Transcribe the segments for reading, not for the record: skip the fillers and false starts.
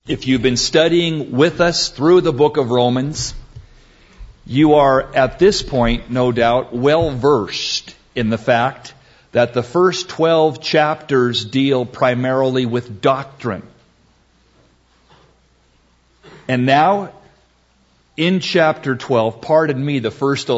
If you've been studying with us through the book of Romans, you are at this point, no doubt, well versed in the fact that the first 12 chapters deal primarily with doctrine. And now, in chapter 12, pardon me, the first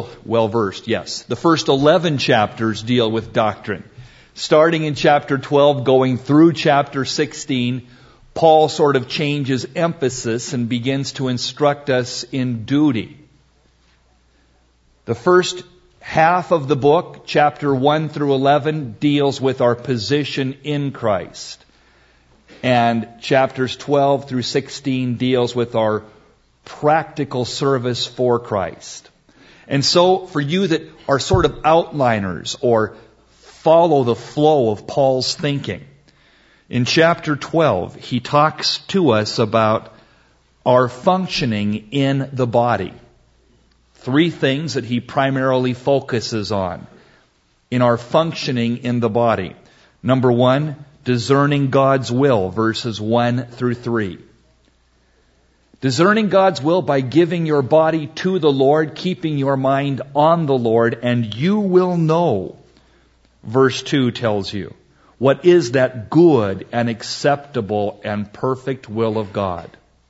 11 chapters deal with doctrine. Starting in chapter 12, going through chapter 16, Paul sort of changes emphasis and begins to instruct us in duty. The first half of the book, chapter 1 through 11, deals with our position in Christ. And chapters 12 through 16 deals with our practical service for Christ. And so, for you that are sort of outliners or follow the flow of Paul's thinking, in chapter 12, he talks to us about our functioning in the body. 3 things that he primarily focuses on in our functioning in the body. Number 1, discerning God's will, verses 1 through 3. Discerning God's will by giving your body to the Lord, keeping your mind on the Lord, and you will know, verse 2 tells you, what is that good and acceptable and perfect will of God.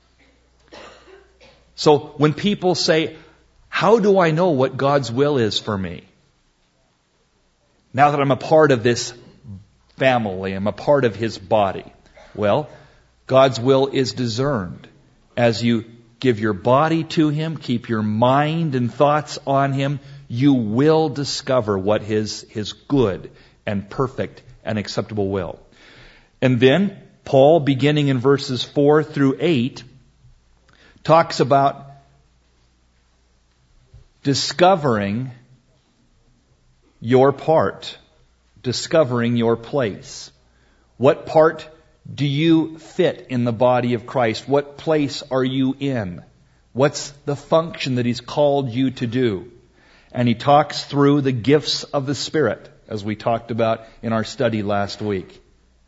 So when people say, how do I know what God's will is for me? Now that I'm a part of this family, I'm a part of His body. Well, God's will is discerned as you give your body to Him, keep your mind and thoughts on Him, you will discover what His good and perfect and acceptable will. And then Paul, beginning in verses 4 through 8, talks about discovering your part, discovering your place. What part do you fit in the body of Christ? What place are you in? What's the function that He's called you to do? And he talks through the gifts of the Spirit, as we talked about in our study last week.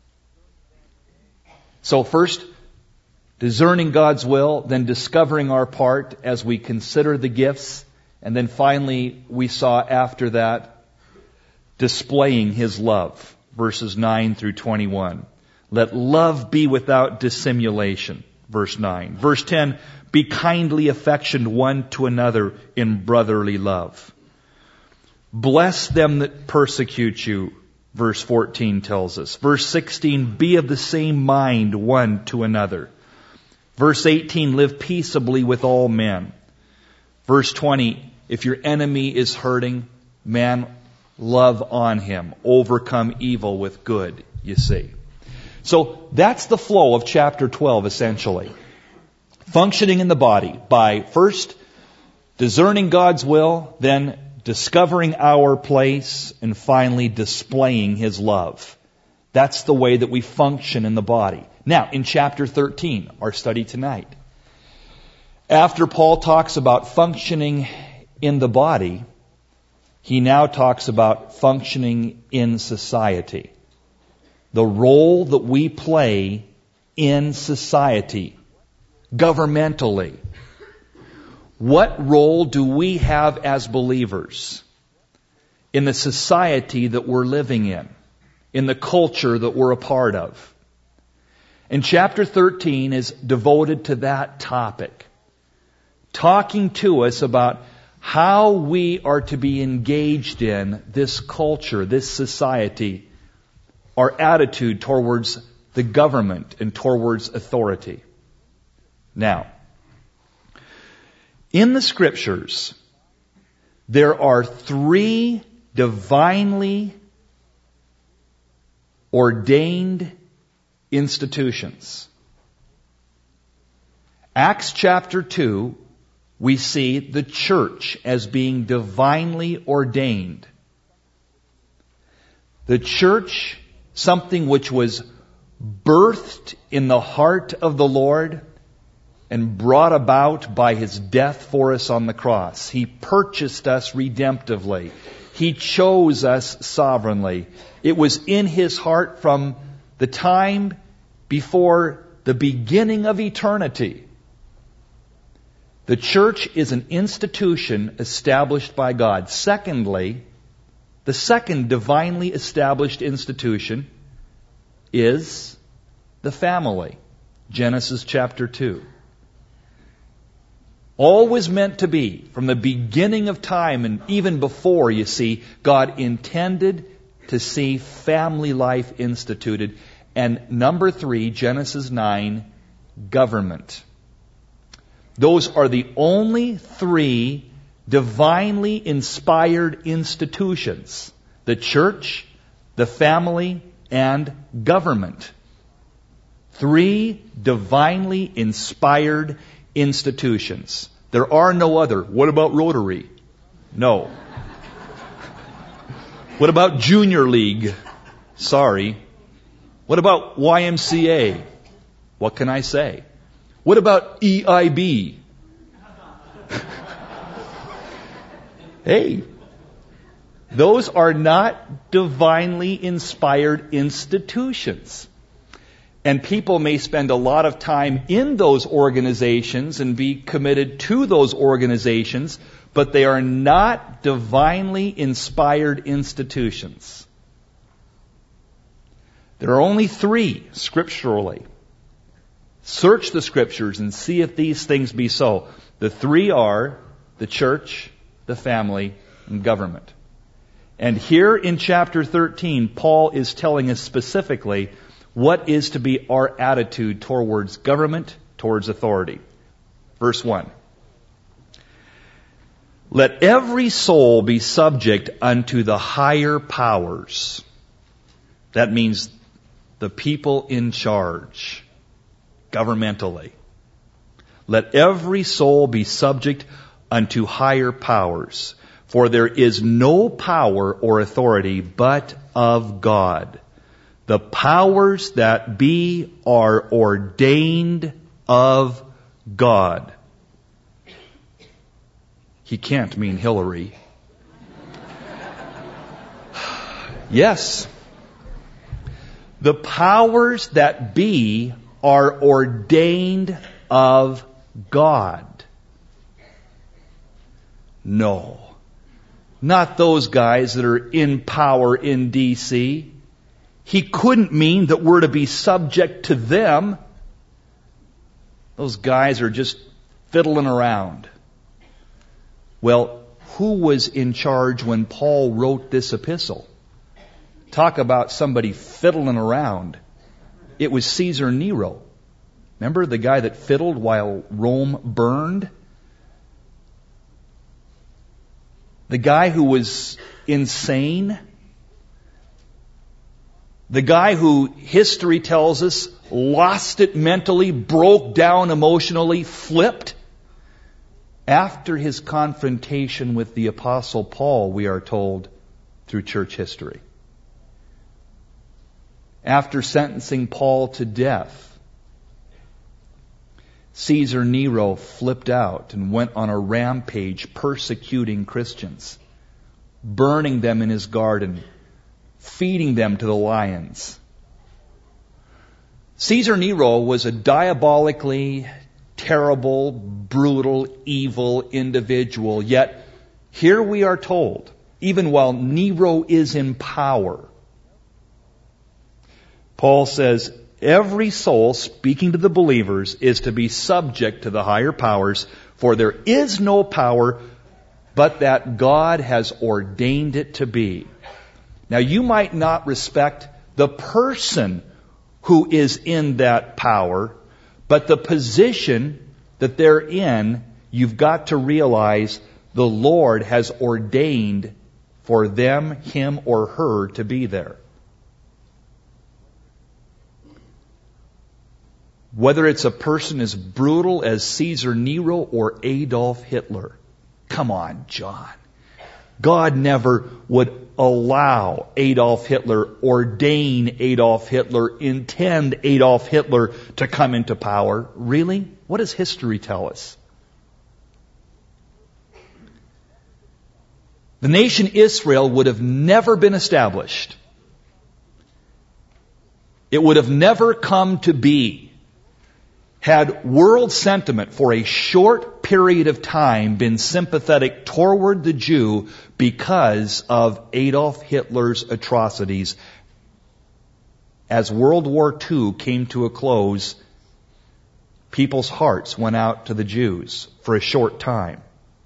So first, discerning God's will, then discovering our part as we consider the gifts, and then finally we saw after that, displaying His love, verses 9 through 21. Let love be without dissimulation, verse 9. Verse 10, be kindly affectioned one to another in brotherly love. Bless them that persecute you, verse 14 tells us. Verse 16, be of the same mind one to another. Verse 18, live peaceably with all men. Verse 20, if your enemy is hurting, man, love on him. Overcome evil with good, you see. So that's the flow of chapter 12, essentially. Functioning in the body by first discerning God's will, then discovering our place, and finally displaying His love. That's the way that we function in the body. Now, in chapter 13, our study tonight, after Paul talks about functioning in the body, he now talks about functioning in society. The role that we play in society, governmentally. What role do we have as believers in the society that we're living in the culture that we're a part of? And chapter 13 is devoted to that topic, talking to us about how we are to be engaged in this culture, this society, our attitude towards the government and towards authority. Now, in the Scriptures, there are 3 divinely ordained institutions. Acts chapter 2, we see the church as being divinely ordained. The church, something which was birthed in the heart of the Lord and brought about by His death for us on the cross. He purchased us redemptively. He chose us sovereignly. It was in His heart from the time before the beginning of eternity. The church is an institution established by God. Secondly, the second divinely established institution is the family. Genesis chapter 2. Always meant to be, from the beginning of time and even before, you see, God intended to see family life instituted. And number 3, Genesis 9, government. Those are the only 3 divinely inspired institutions: the church, the family, and government. 3 divinely inspired institutions. There are no other. What about Rotary? No. What about Junior League? Sorry. What about YMCA? What can I say? What about EIB? Hey, those are not divinely inspired institutions. And people may spend a lot of time in those organizations and be committed to those organizations, but they are not divinely inspired institutions. There are only 3 scripturally. Search the scriptures and see if these things be so. The 3 are the church, the family, and government. And here in chapter 13, Paul is telling us specifically what is to be our attitude towards government, towards authority. Verse 1. Let every soul be subject unto the higher powers. That means the people in charge, governmentally. Let every soul be subject unto higher powers. For there is no power or authority but of God. The powers that be are ordained of God. He can't mean Hillary. Yes. The powers that be are ordained of God. No. Not those guys that are in power in D.C. He couldn't mean that we're to be subject to them. Those guys are just fiddling around. Well, who was in charge when Paul wrote this epistle? Talk about somebody fiddling around. It was Caesar Nero. Remember the guy that fiddled while Rome burned? The guy who was insane? The guy who history tells us lost it mentally, broke down emotionally, flipped? After his confrontation with the Apostle Paul, we are told through church history. After sentencing Paul to death, Caesar Nero flipped out and went on a rampage persecuting Christians, burning them in his garden, feeding them to the lions. Caesar Nero was a diabolically terrible, brutal, evil individual. Yet, here we are told, even while Nero is in power, Paul says, every soul, speaking to the believers, is to be subject to the higher powers, for there is no power but that God has ordained it to be. Now, you might not respect the person who is in that power, but the position that they're in, you've got to realize the Lord has ordained for them, him, or her to be there. Whether it's a person as brutal as Caesar Nero or Adolf Hitler. Come on, John. God never would allow Adolf Hitler, ordain Adolf Hitler, intend Adolf Hitler to come into power. Really? What does history tell us? The nation Israel would have never been established. It would have never come to be had world sentiment for a short period of time been sympathetic toward the Jew because of Adolf Hitler's atrocities, as World War II came to a close, people's hearts went out to the Jews for a short time.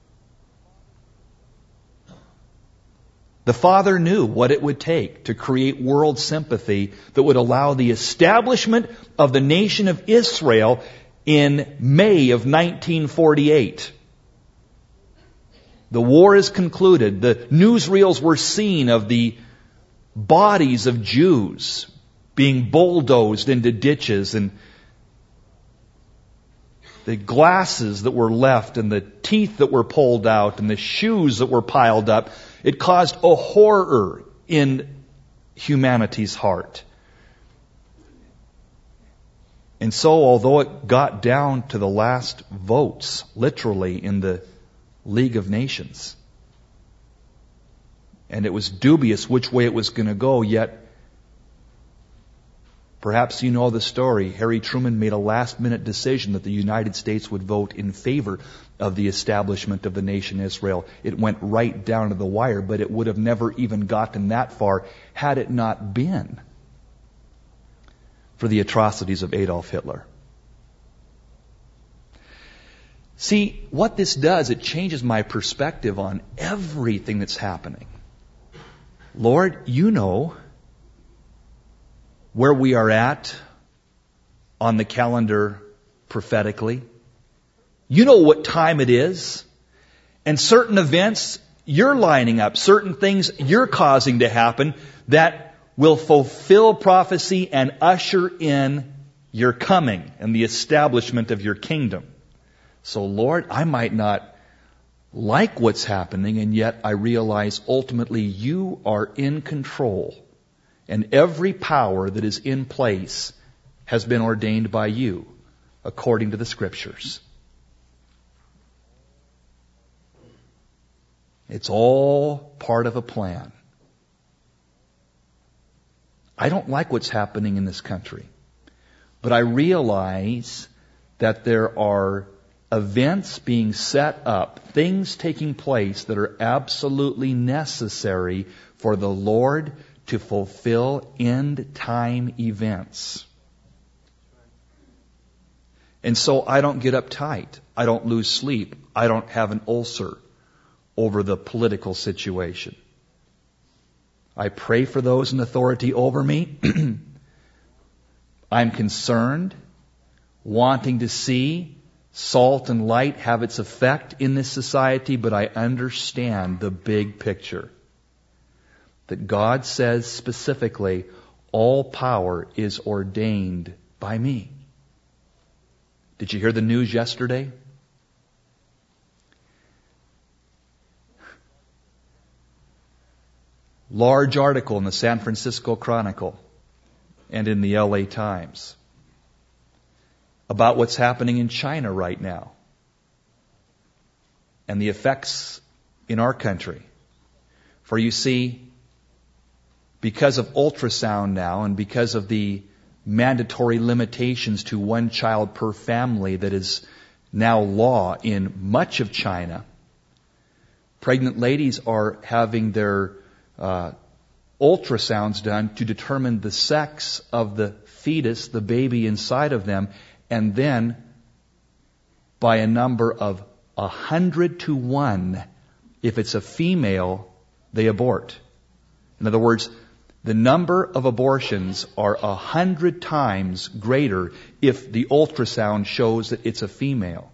The Father knew what it would take to create world sympathy that would allow the establishment of the nation of Israel in May of 1948. The war is concluded. The newsreels were seen of the bodies of Jews being bulldozed into ditches, and the glasses that were left and the teeth that were pulled out and the shoes that were piled up. It caused a horror in humanity's heart. And so, although it got down to the last votes, literally, in the League of Nations, and it was dubious which way it was going to go, yet, perhaps you know the story, Harry Truman made a last-minute decision that the United States would vote in favor of the establishment of the nation Israel. It went right down to the wire, but it would have never even gotten that far had it not been for the atrocities of Adolf Hitler. See, what this does, it changes my perspective on everything that's happening. Lord, you know where we are at on the calendar prophetically. You know what time it is. And certain events you're lining up, certain things you're causing to happen that will fulfill prophecy and usher in your coming and the establishment of your kingdom. So Lord, I might not like what's happening, and yet I realize ultimately you are in control. And every power that is in place has been ordained by you, according to the Scriptures. It's all part of a plan. I don't like what's happening in this country, but I realize that there are events being set up, things taking place that are absolutely necessary for the Lord to fulfill end-time events. And so I don't get uptight. I don't lose sleep. I don't have an ulcer over the political situation. I pray for those in authority over me. I'm concerned, wanting to see salt and light have its effect in this society, but I understand the big picture. That God says specifically, all power is ordained by me. Did you hear the news yesterday? Large article in the San Francisco Chronicle and in the LA Times about what's happening in China right now and the effects in our country. For you see, because of ultrasound now and because of the mandatory limitations to one child per family that is now law in much of China, pregnant ladies are having their ultrasounds done to determine the sex of the fetus, the baby inside of them, and then by a number of 100 to 1, if it's a female, they abort. In other words, the number of abortions are 100 times greater if the ultrasound shows that it's a female.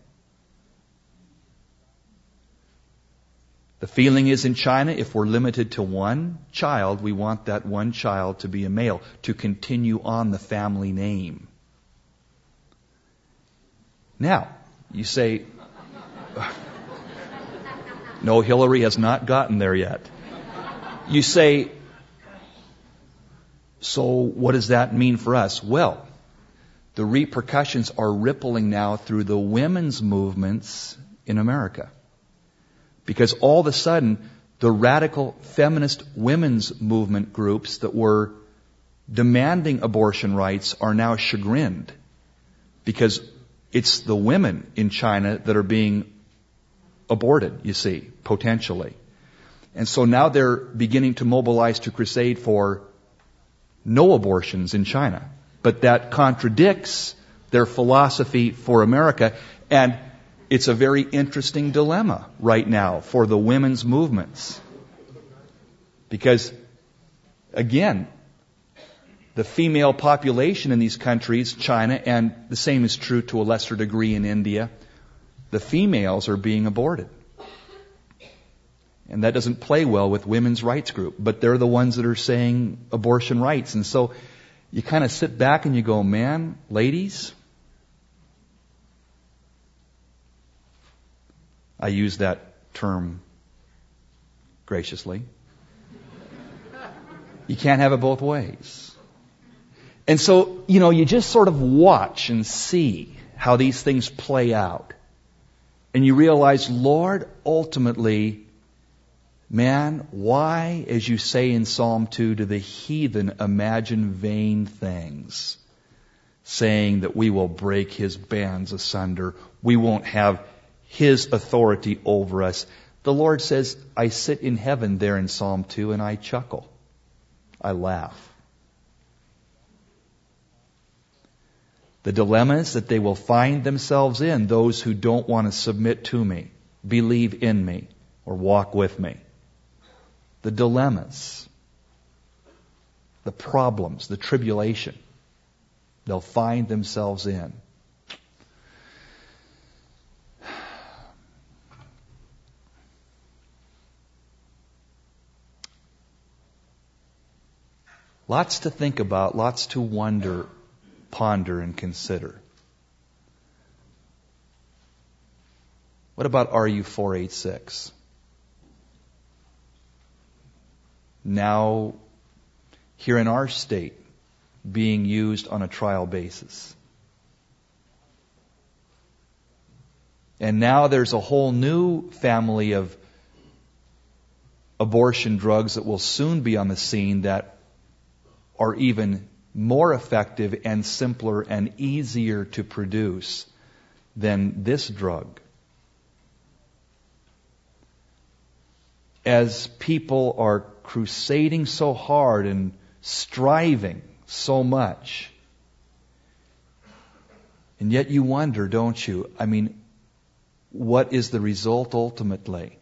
The feeling is in China, if we're limited to one child, we want that one child to be a male, to continue on the family name. Now, you say, no, Hillary has not gotten there yet. You say, so what does that mean for us? Well, the repercussions are rippling now through the women's movements in America. Because all of a sudden, the radical feminist women's movement groups that were demanding abortion rights are now chagrined. Because It's the women in China that are being aborted, you see, potentially. And so now they're beginning to mobilize to crusade for no abortions in China. But that contradicts their philosophy for America. And it's a very interesting dilemma right now for the women's movements. Because, again, the female population in these countries, China, and the same is true to a lesser degree in India, the females are being aborted. And that doesn't play well with women's rights group, but they're the ones that are saying abortion rights. And so you kind of sit back and you go, man, ladies, I use that term graciously. You can't have it both ways. And so, you just sort of watch and see how these things play out. And you realize, Lord, ultimately, man, why, as you say in Psalm 2, do the heathen imagine vain things, saying that we will break his bands asunder, we won't have his authority over us. The Lord says, I sit in heaven there in Psalm 2 and I chuckle. I laugh. The dilemmas that they will find themselves in, those who don't want to submit to me, believe in me, or walk with me. The dilemmas, the problems, the tribulation they'll find themselves in. Lots to think about, lots to wonder, ponder, and consider. What about RU 486? Now, here in our state, being used on a trial basis. And now there's a whole new family of abortion drugs that will soon be on the scene that are even more effective and simpler and easier to produce than this drug. As people are crusading so hard and striving so much, and yet you wonder, don't you? I mean, what is the result ultimately?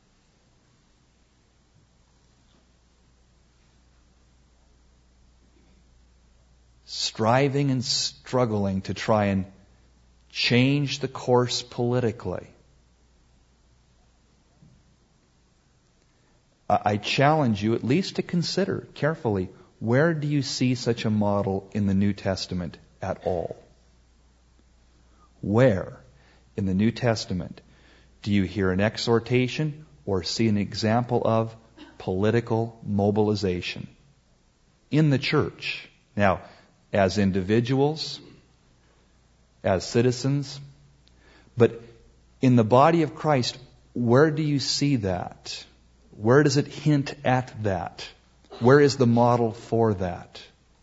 Striving and struggling to try and change the course politically. I challenge you at least to consider carefully, where do you see such a model in the New Testament at all? Where in the New Testament do you hear an exhortation or see an example of political mobilization in the church? Now, as individuals, as citizens, but in the body of Christ, where do you see that? Where does it hint at that? Where is the model for that?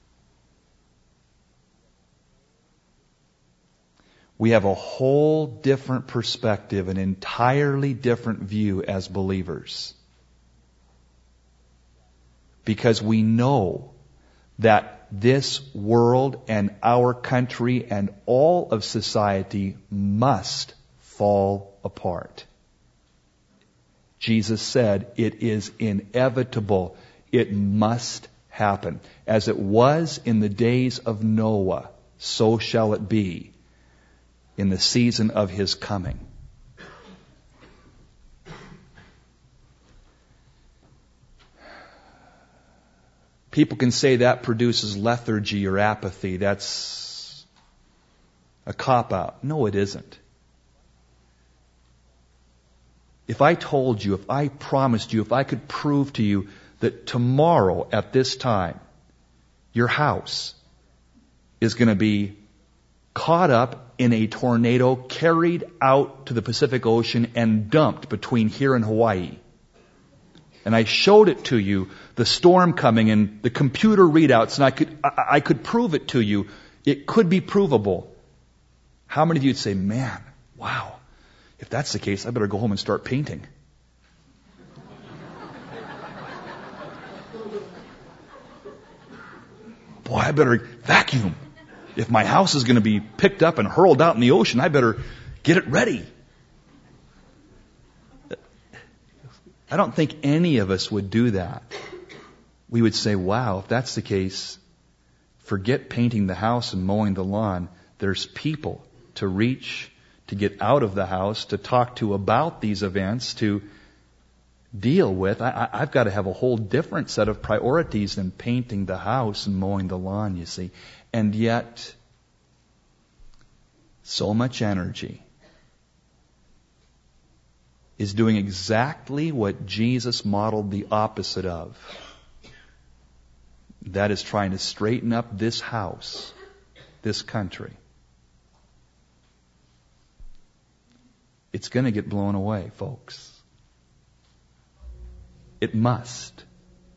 We have a whole different perspective, an entirely different view as believers. Because we know that this world and our country and all of society must fall apart. Jesus said it is inevitable. It must happen. As it was in the days of Noah, so shall it be in the season of his coming. People can say that produces lethargy or apathy. That's a cop-out. No, it isn't. If I told you, if I promised you, if I could prove to you that tomorrow at this time, your house is going to be caught up in a tornado, carried out to the Pacific Ocean, and dumped between here and Hawaii. And I showed it to you, the storm coming and the computer readouts, and I could prove it to you. It could be provable. How many of you would say, man, wow, if that's the case, I better go home and start painting? Boy, I better vacuum. If my house is going to be picked up and hurled out in the ocean, I better get it ready. I don't think any of us would do that. We would say, wow, if that's the case, forget painting the house and mowing the lawn. There's people to reach, to get out of the house, to talk to about these events, to deal with. I've got to have a whole different set of priorities than painting the house and mowing the lawn, you see. And yet, so much energy is doing exactly what Jesus modeled the opposite of. That is trying to straighten up this house, this country. It's going to get blown away, folks. It must.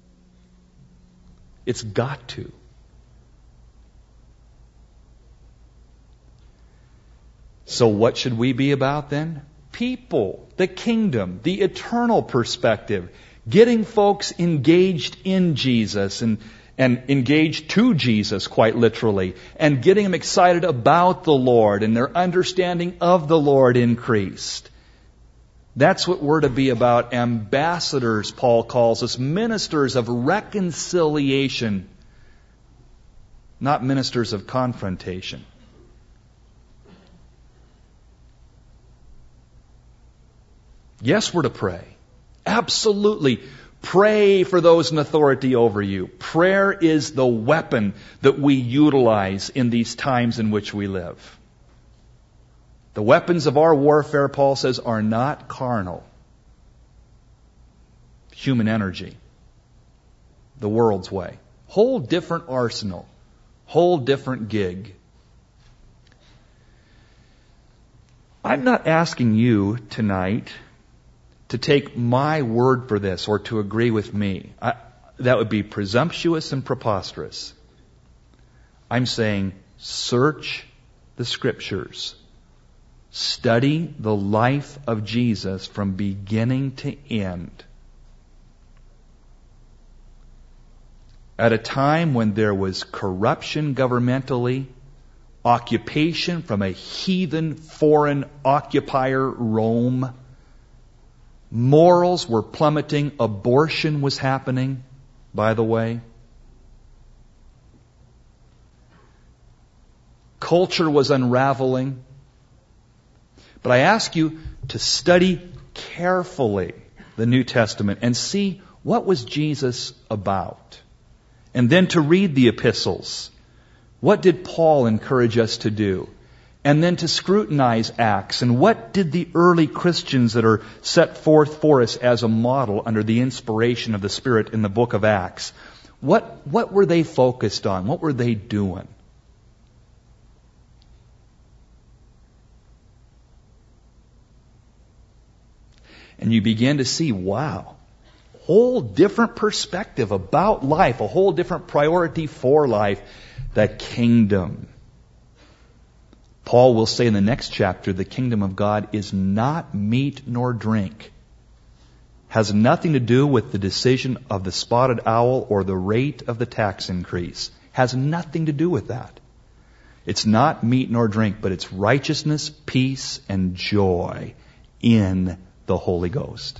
It's got to. So what should we be about then? People, the kingdom, the eternal perspective, getting folks engaged in Jesus and engaged to Jesus, quite literally, and getting them excited about the Lord and their understanding of the Lord increased. That's what we're to be about. Ambassadors, Paul calls us, ministers of reconciliation, not ministers of confrontation. Yes, we're to pray. Absolutely. Pray for those in authority over you. Prayer is the weapon that we utilize in these times in which we live. The weapons of our warfare, Paul says, are not carnal. Human energy. The world's way. Whole different arsenal. Whole different gig. I'm not asking you tonight to take my word for this or to agree with me. That would be presumptuous and preposterous. I'm saying search the Scriptures. Study the life of Jesus from beginning to end. At a time when there was corruption governmentally, occupation from a heathen foreign occupier, Rome, morals were plummeting, abortion was happening, by the way. Culture was unraveling. But I ask you to study carefully the New Testament and see what was Jesus about. And then to read the epistles. What did Paul encourage us to do? And then to scrutinize Acts. And what did the early Christians that are set forth for us as a model under the inspiration of the Spirit in the book of Acts, what were they focused on? What were they doing? And you begin to see, wow, whole different perspective about life, a whole different priority for life, the kingdom. Paul will say in the next chapter, the kingdom of God is not meat nor drink. Has nothing to do with the decision of the spotted owl or the rate of the tax increase. Has nothing to do with that. It's not meat nor drink, but it's righteousness, peace, and joy in the Holy Ghost.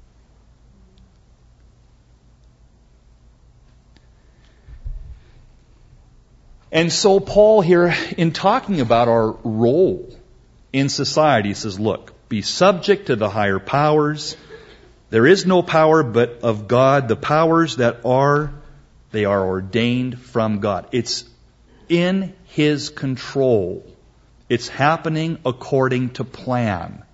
And so Paul here, in talking about our role in society, says, look, be subject to the higher powers. There is no power but of God. The powers that are, they are ordained from God. It's in His control. It's happening according to plan.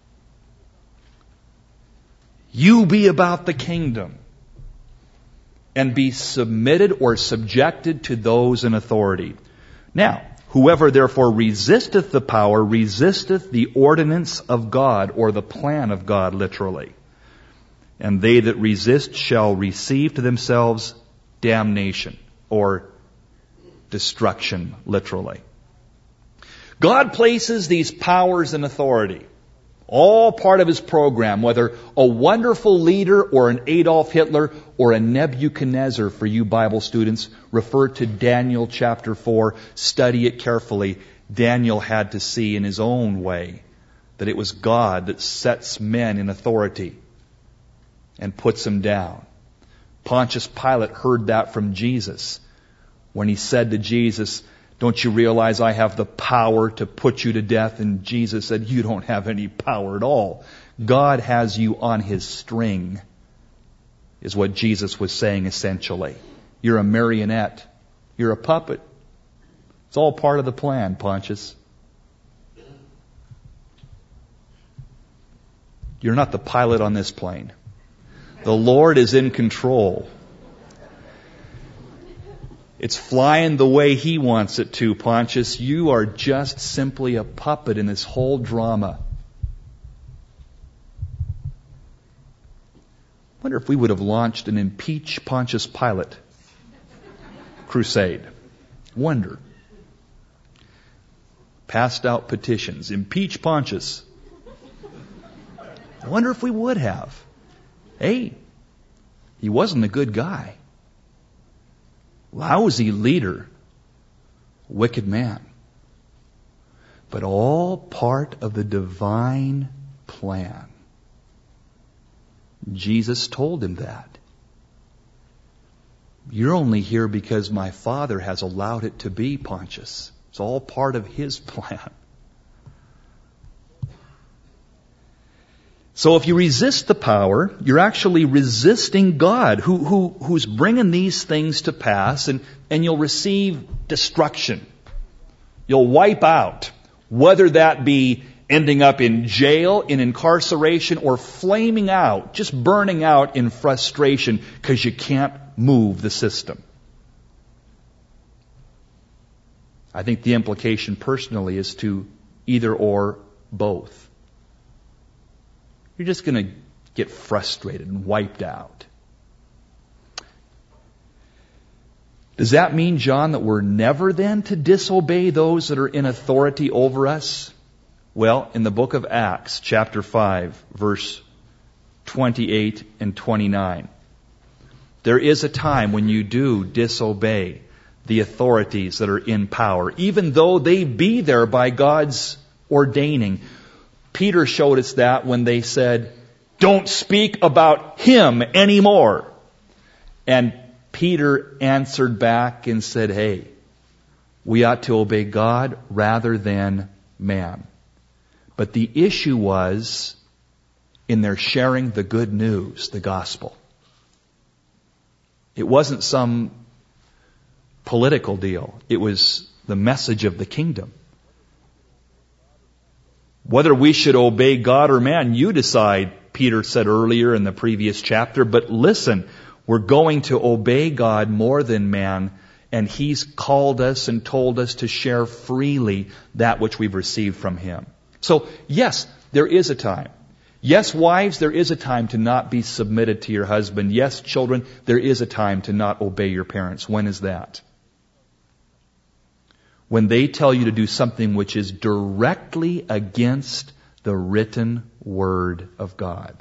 You be about the kingdom and be submitted or subjected to those in authority. Now, whoever therefore resisteth the power, resisteth the ordinance of God, or the plan of God, literally. And they that resist shall receive to themselves damnation, or destruction, literally. God places these powers and authority, all part of His program, whether a wonderful leader or an Adolf Hitler or a Nebuchadnezzar for you Bible students. Refer to Daniel chapter 4. Study it carefully. Daniel had to see in his own way that it was God that sets men in authority and puts them down. Pontius Pilate heard that from Jesus when he said to Jesus, "Don't you realize I have the power to put you to death?" And Jesus said, "You don't have any power at all. God has you on His string," is what Jesus was saying essentially. You're a marionette. You're a puppet. It's all part of the plan, Pontius. You're not the pilot on this plane. The Lord is in control. It's flying the way He wants it to, Pontius. You are just simply a puppet in this whole drama. I wonder if we would have launched an Impeach Pontius Pilate crusade. Wonder. Passed out petitions. Impeach Pontius. I wonder if we would have. Hey, he wasn't a good guy. Lousy leader. Wicked man. But all part of the divine plan. Jesus told him that. You're only here because my Father has allowed it to be, Pontius. It's all part of His plan. So if you resist the power, you're actually resisting God, who's bringing these things to pass, and you'll receive destruction. You'll wipe out, whether that be ending up in jail, in incarceration, or flaming out, just burning out in frustration because you can't move the system. I think the implication personally is to either or both. You're just going to get frustrated and wiped out. Does that mean, John, that we're never then to disobey those that are in authority over us? Well, in the book of Acts, chapter 5, verse 28 and 29, there is a time when you do disobey the authorities that are in power, even though they be there by God's ordaining. Peter showed us that when they said, "Don't speak about him anymore." And Peter answered back and said, "Hey, we ought to obey God rather than man." But the issue was in their sharing the good news, the gospel. It wasn't some political deal. It was the message of the kingdom. Whether we should obey God or man, you decide, Peter said earlier in the previous chapter. But listen, we're going to obey God more than man, and He's called us and told us to share freely that which we've received from Him. So, yes, there is a time. Yes, wives, there is a time to not be submitted to your husband. Yes, children, there is a time to not obey your parents. When is that? When they tell you to do something which is directly against the written Word of God.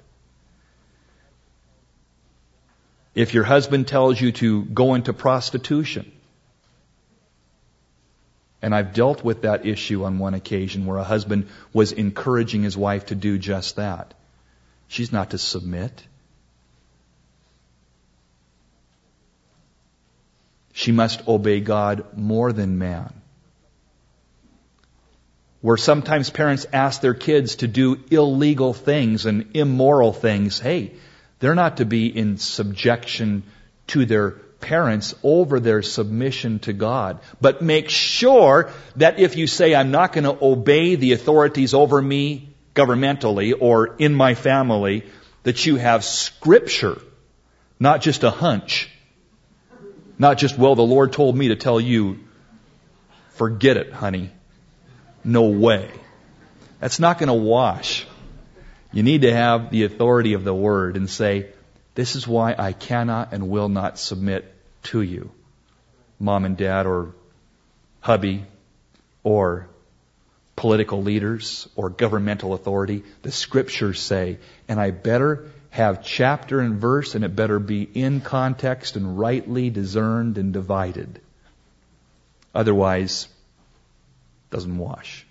If your husband tells you to go into prostitution, and I've dealt with that issue on one occasion where a husband was encouraging his wife to do just that, she's not to submit. She must obey God more than man. Where sometimes parents ask their kids to do illegal things and immoral things, hey, they're not to be in subjection to their parents over their submission to God. But make sure that if you say, I'm not going to obey the authorities over me governmentally or in my family, that you have Scripture, not just a hunch. Not just, well, the Lord told me to tell you, forget it, honey. No way. That's not going to wash. You need to have the authority of the Word and say, this is why I cannot and will not submit to you, Mom and Dad or hubby or political leaders or governmental authority. The Scriptures say, and I better have chapter and verse, and it better be in context and rightly discerned and divided. Otherwise, it doesn't wash.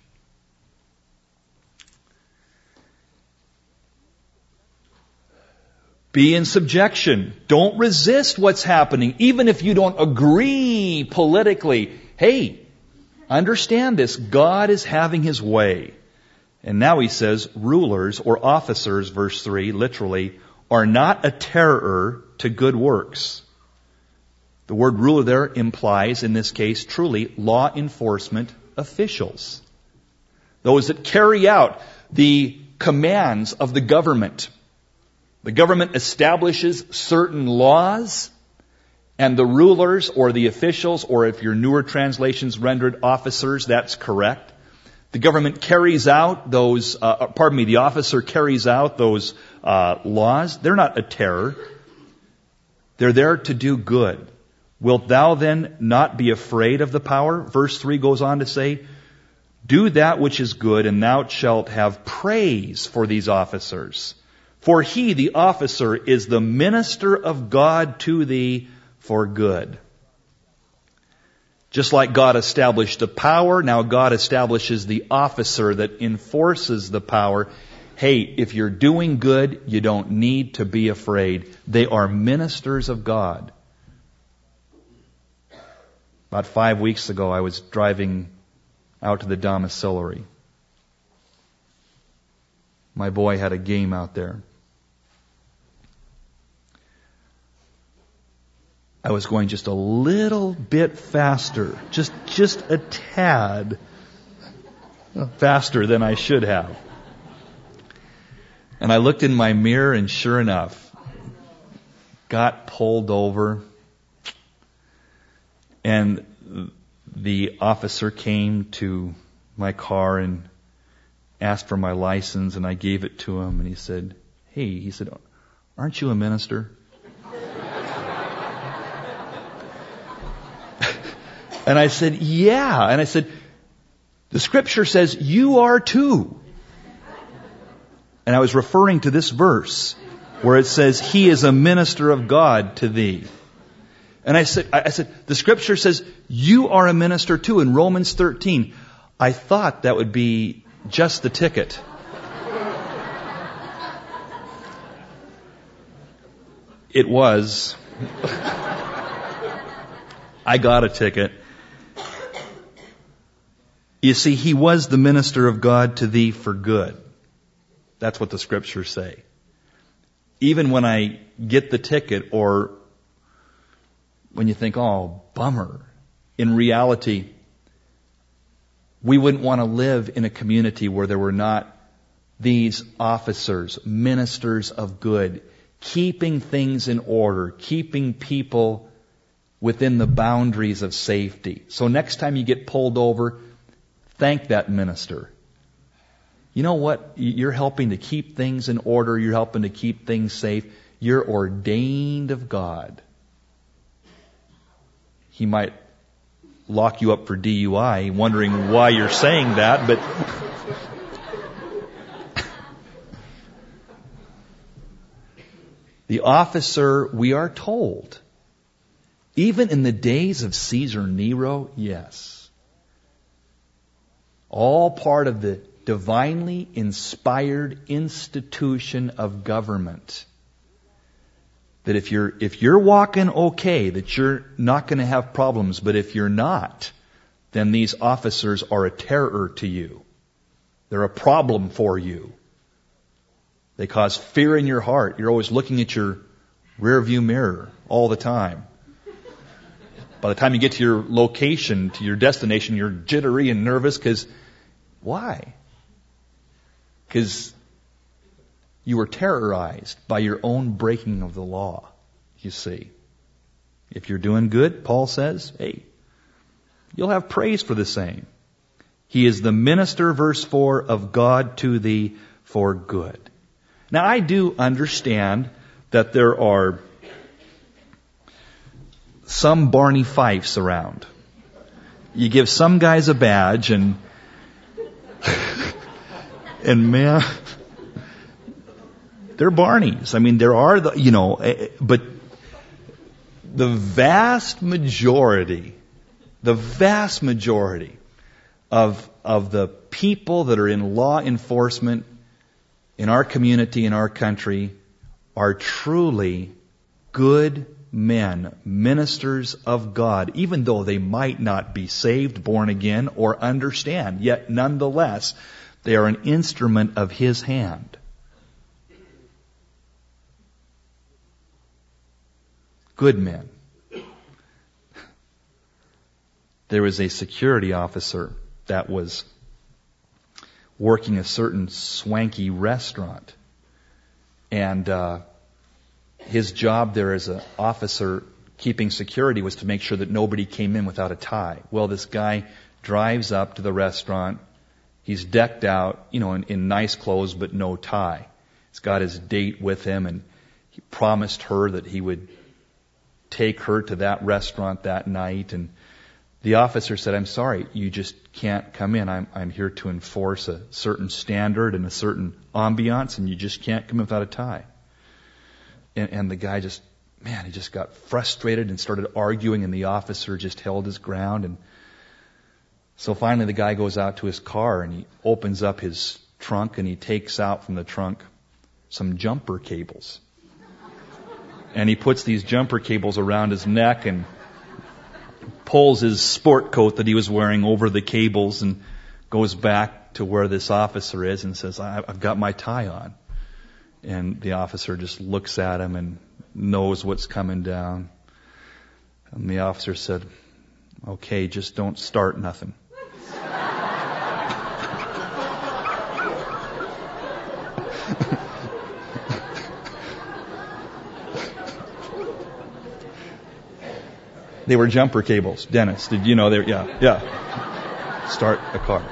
Be in subjection. Don't resist what's happening, even if you don't agree politically. Hey, understand this. God is having His way. And now he says, rulers or officers, verse 3, literally, are not a terror to good works. The word ruler there implies, in this case, truly law enforcement officials. Those that carry out the commands of the government. The government establishes certain laws, and the rulers or the officials, or if your newer translations rendered officers, that's correct. The government carries out those, the officer carries out those laws. They're not a terror. They're there to do good. Wilt thou then not be afraid of the power? Verse 3 goes on to say, do that which is good, and thou shalt have praise for these officers. For he, the officer, is the minister of God to thee for good. Just like God established the power, now God establishes the officer that enforces the power. Hey, if you're doing good, you don't need to be afraid. They are ministers of God. About 5 weeks ago, I was driving out to the domiciliary. My boy had a game out there. I was going just a little bit faster, just a tad faster than I should have. And I looked in my mirror, and sure enough, got pulled over. And the officer came to my car and asked for my license, and I gave it to him, and he said, aren't you a minister? And I said, yeah. And I said, the Scripture says you are too. And I was referring to this verse where it says, he is a minister of God to thee. And I said, the Scripture says you are a minister too in Romans 13. I thought that would be just the ticket. It was. I got a ticket. You see, he was the minister of God to thee for good. That's what the Scriptures say. Even when I get the ticket, or when you think, oh, bummer, in reality, we wouldn't want to live in a community where there were not these officers, ministers of good, keeping things in order, keeping people within the boundaries of safety. So next time you get pulled over, thank that minister. You know what? You're helping to keep things in order. You're helping to keep things safe. You're ordained of God. He might lock you up for DUI, wondering why you're saying that, but the officer, we are told, even in the days of Caesar Nero, yes. All part of the divinely inspired institution of government. That if you're walking okay, that you're not going to have problems, but if you're not, then these officers are a terror to you. They're a problem for you. They cause fear in your heart. You're always looking at your rear view mirror all the time. By the time you get to your location, to your destination, you're jittery and nervous because why? Because you were terrorized by your own breaking of the law, you see. If you're doing good, Paul says, hey, you'll have praise for the same. He is the minister, verse 4, of God to thee for good. Now, I do understand that there are some Barney Fifes around. You give some guys a badge and And man, they're Barneys. I mean, there are but the vast majority of the people that are in law enforcement in our community, in our country, are truly good men, ministers of God, even though they might not be saved, born again, or understand. Yet nonetheless, they are an instrument of His hand. Good men. There was a security officer that was working a certain swanky restaurant. And his job there as an officer keeping security was to make sure that nobody came in without a tie. Well, this guy drives up to the restaurant. He's decked out, in nice clothes, but no tie. He's got his date with him, and he promised her that he would take her to that restaurant that night. And the officer said, "I'm sorry, you just can't come in. I'm here to enforce a certain standard and a certain ambiance, and you just can't come in without a tie." And the guy he just got frustrated and started arguing, and the officer just held his ground. And so finally the guy goes out to his car, and he opens up his trunk, and he takes out from the trunk some jumper cables. And he puts these jumper cables around his neck and pulls his sport coat that he was wearing over the cables and goes back to where this officer is and says, "I've got my tie on." And the officer just looks at him and knows what's coming down. And the officer said, "Okay, just don't start nothing." They were jumper cables. Dennis, did you know they were? Yeah. Start a car.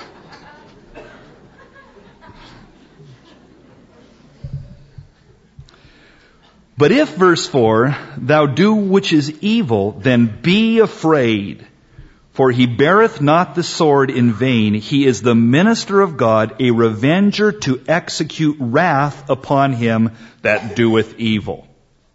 But if, verse 4, thou do which is evil, then be afraid. For he beareth not the sword in vain. He is the minister of God, a revenger to execute wrath upon him that doeth evil.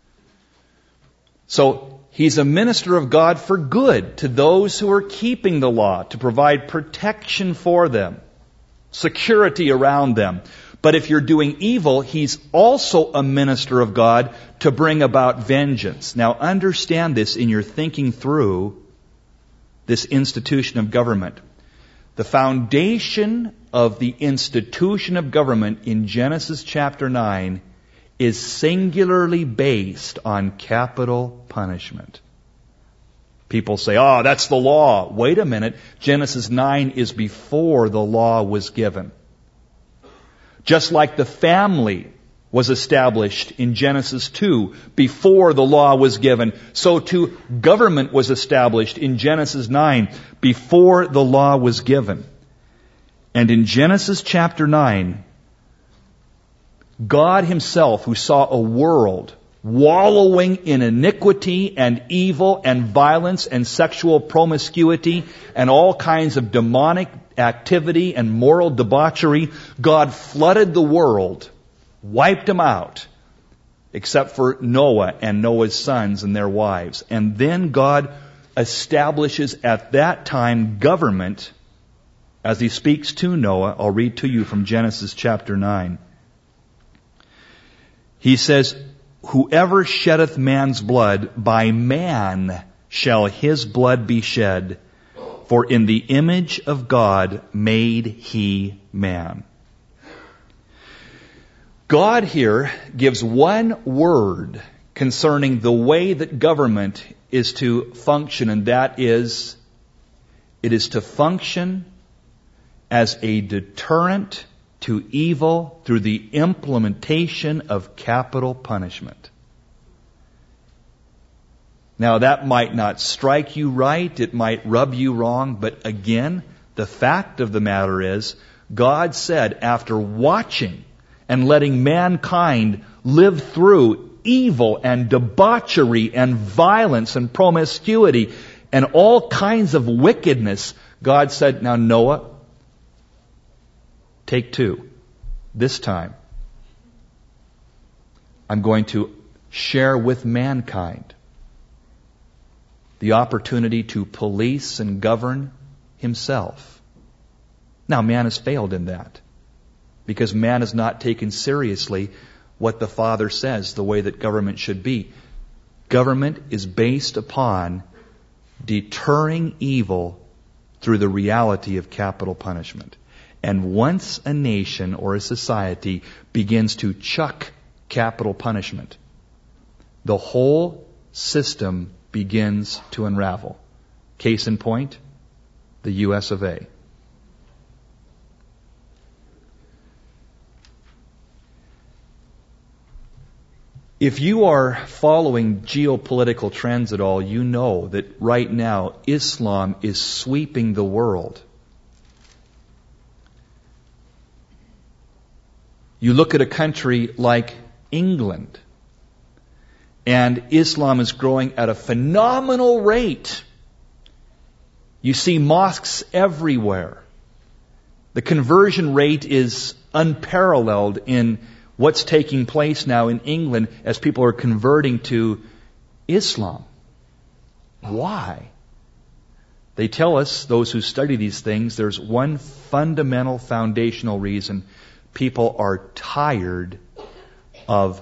So, he's a minister of God for good to those who are keeping the law, to provide protection for them, security around them. But if you're doing evil, he's also a minister of God to bring about vengeance. Now understand this in your thinking through this institution of government. The foundation of the institution of government in Genesis chapter 9 is singularly based on capital punishment. People say, "Oh, that's the law." Wait a minute. Genesis 9 is before the law was given. Just like the family was established in Genesis 2 before the law was given, so too government was established in Genesis 9 before the law was given. And in Genesis chapter 9, God Himself, who saw a world wallowing in iniquity and evil and violence and sexual promiscuity and all kinds of demonic activity and moral debauchery, God flooded the world, wiped them out, except for Noah and Noah's sons and their wives. And then God establishes at that time government as He speaks to Noah. I'll read to you from Genesis chapter 9. He says, "Whoever sheddeth man's blood, by man shall his blood be shed. For in the image of God made He man." God here gives one word concerning the way that government is to function, and that is, it is to function as a deterrent to evil through the implementation of capital punishment. Now that might not strike you right, it might rub you wrong, but again, the fact of the matter is, God said after watching and letting mankind live through evil and debauchery and violence and promiscuity and all kinds of wickedness, God said, "Now Noah, Take two. This time, I'm going to share with mankind the opportunity to police and govern himself. Now, man has failed in that because man has not taken seriously what the Father says, the way that government should be. Government is based upon deterring evil through the reality of capital punishment. And once a nation or a society begins to chuck capital punishment, the whole system begins to unravel. Case in point, the US of A. If you are following geopolitical trends at all, you know that right now Islam is sweeping the world. You look at a country like England, and Islam is growing at a phenomenal rate. You see mosques everywhere. The conversion rate is unparalleled in what's taking place now in England as people are converting to Islam. Why? They tell us, those who study these things, there's one fundamental foundational reason. People are tired of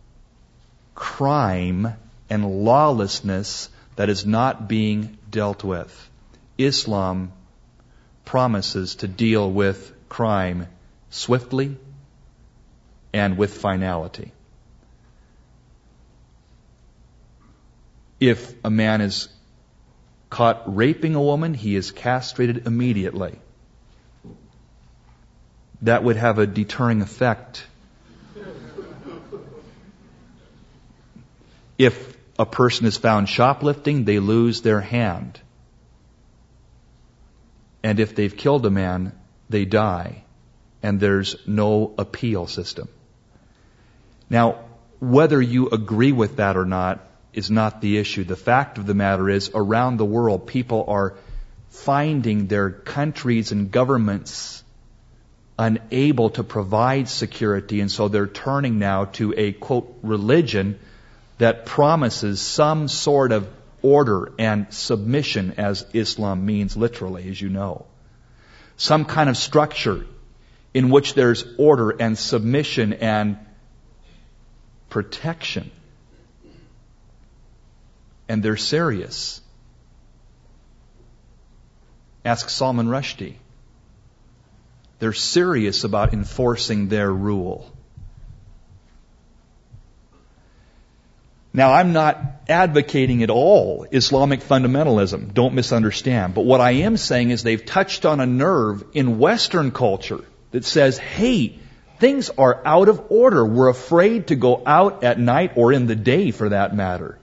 crime and lawlessness that is not being dealt with. Islam promises to deal with crime swiftly and with finality. If a man is caught raping a woman, he is castrated immediately. That would have a deterring effect. If a person is found shoplifting, they lose their hand. And if they've killed a man, they die. And there's no appeal system. Now, whether you agree with that or not is not the issue. The fact of the matter is, around the world, people are finding their countries and governments unable to provide security, and so they're turning now to a, quote, religion that promises some sort of order and submission, as Islam means literally, as you know. Some kind of structure in which there's order and submission and protection. And they're serious. Ask Salman Rushdie. They're serious about enforcing their rule. Now, I'm not advocating at all Islamic fundamentalism. Don't misunderstand. But what I am saying is they've touched on a nerve in Western culture that says, hey, things are out of order. We're afraid to go out at night or in the day, for that matter.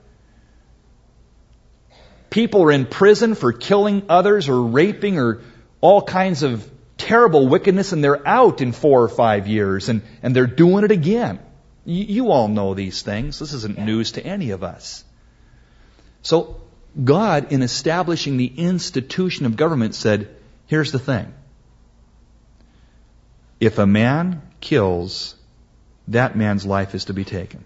People are in prison for killing others or raping or all kinds of terrible wickedness, and they're out in 4 or 5 years, and they're doing it again. You all know these things. This isn't news to any of us. So God, in establishing the institution of government, said, here's the thing. If a man kills, that man's life is to be taken.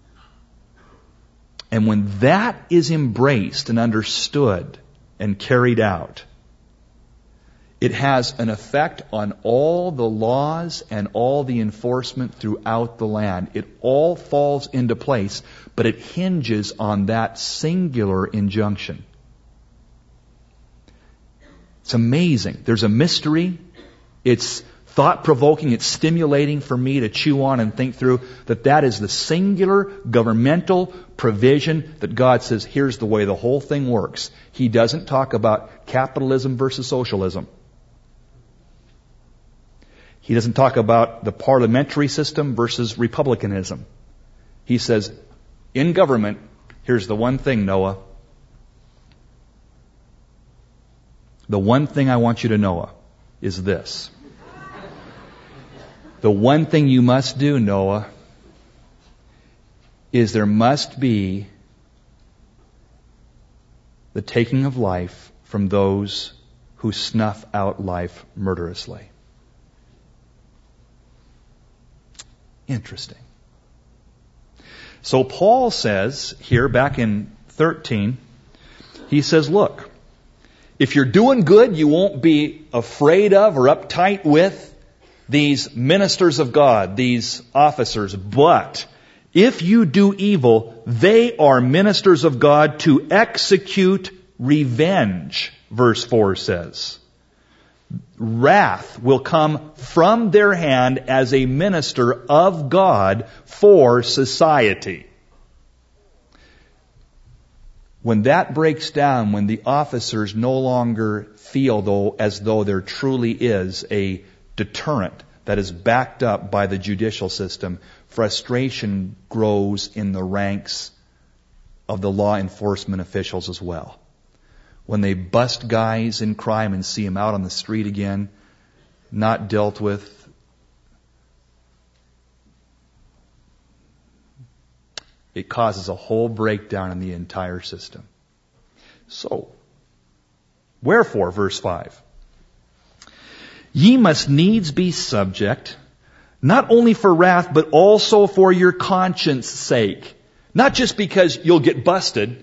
And when that is embraced and understood and carried out, it has an effect on all the laws and all the enforcement throughout the land. It all falls into place, but it hinges on that singular injunction. It's amazing. There's a mystery. It's thought-provoking. It's stimulating for me to chew on and think through that is the singular governmental provision that God says, here's the way the whole thing works. He doesn't talk about capitalism versus socialism. He doesn't talk about the parliamentary system versus republicanism. He says, in government, here's the one thing, Noah. The one thing I want you to know is this. The one thing you must do, Noah, is there must be the taking of life from those who snuff out life murderously. Interesting. So Paul says here back in 13, he says, look, if you're doing good, you won't be afraid of or uptight with these ministers of God, these officers. But if you do evil, they are ministers of God to execute revenge, verse 4 says. Wrath will come from their hand as a minister of God for society. When that breaks down, when the officers no longer feel as though there truly is a deterrent that is backed up by the judicial system, frustration grows in the ranks of the law enforcement officials as well. When they bust guys in crime and see them out on the street again, not dealt with, it causes a whole breakdown in the entire system. So, wherefore, verse 5, ye must needs be subject, not only for wrath, but also for your conscience sake. Not just because you'll get busted.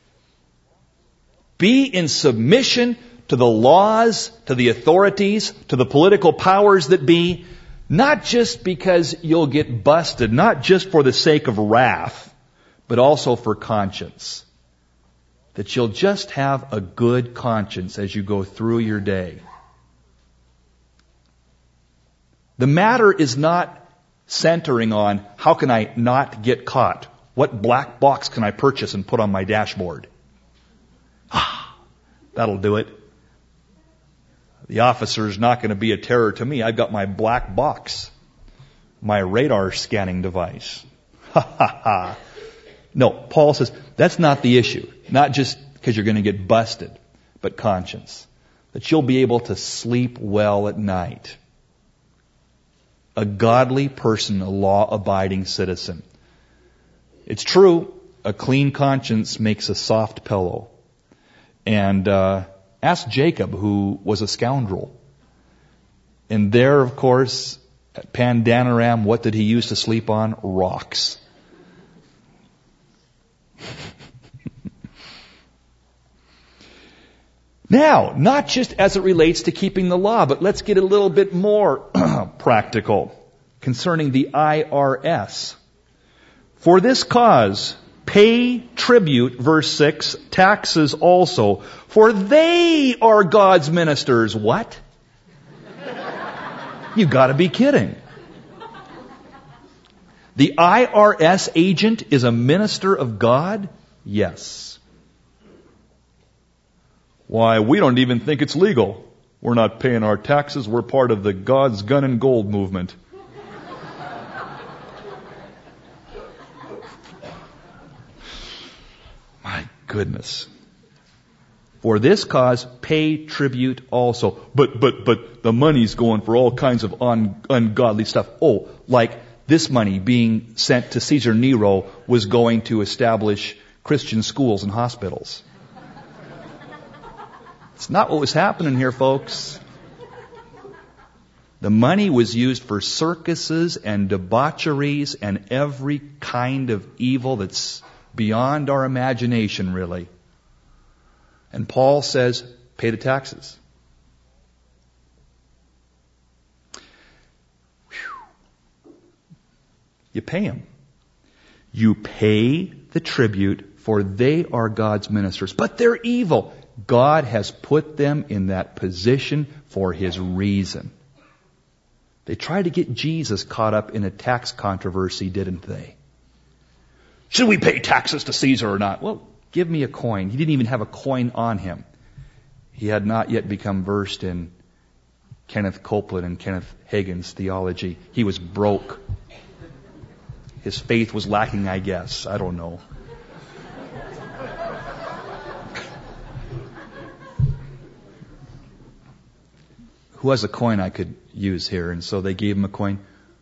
Be in submission to the laws, to the authorities, to the political powers that be, not just because you'll get busted, not just for the sake of wrath, but also for conscience. That you'll just have a good conscience as you go through your day. The matter is not centering on how can I not get caught? What black box can I purchase and put on my dashboard? That'll do it. The officer's not going to be a terror to me. I've got my black box, my radar scanning device. No, Paul says that's not the issue. Not just because you're going to get busted, but conscience. That you'll be able to sleep well at night. A godly person, a law-abiding citizen. It's true, a clean conscience makes a soft pillow. And ask Jacob, who was a scoundrel. And there, of course, at Pandanaram, what did he use to sleep on? Rocks. Now, not just as it relates to keeping the law, but let's get a little bit more practical concerning the IRS. For this cause, pay tribute, verse 6, taxes also, for they are God's ministers. What? You gotta be kidding. The IRS agent is a minister of God? Yes. Why, we don't even think it's legal. We're not paying our taxes. We're part of the God's Gun and Gold movement. My goodness. For this cause, pay tribute also. But the money's going for all kinds of ungodly stuff. Oh, like this money being sent to Caesar Nero was going to establish Christian schools and hospitals. It's not what was happening here, folks. The money was used for circuses and debaucheries and every kind of evil that's beyond our imagination, really. And Paul says, pay the taxes. Whew. You pay them. You pay the tribute, for they are God's ministers. But they're evil. God has put them in that position for His reason. They tried to get Jesus caught up in a tax controversy, didn't they? Should we pay taxes to Caesar or not? Well, give me a coin. He didn't even have a coin on him. He had not yet become versed in Kenneth Copeland and Kenneth Hagin's theology. He was broke. His faith was lacking, I guess. I don't know. Who has a coin I could use here? And so they gave him a coin.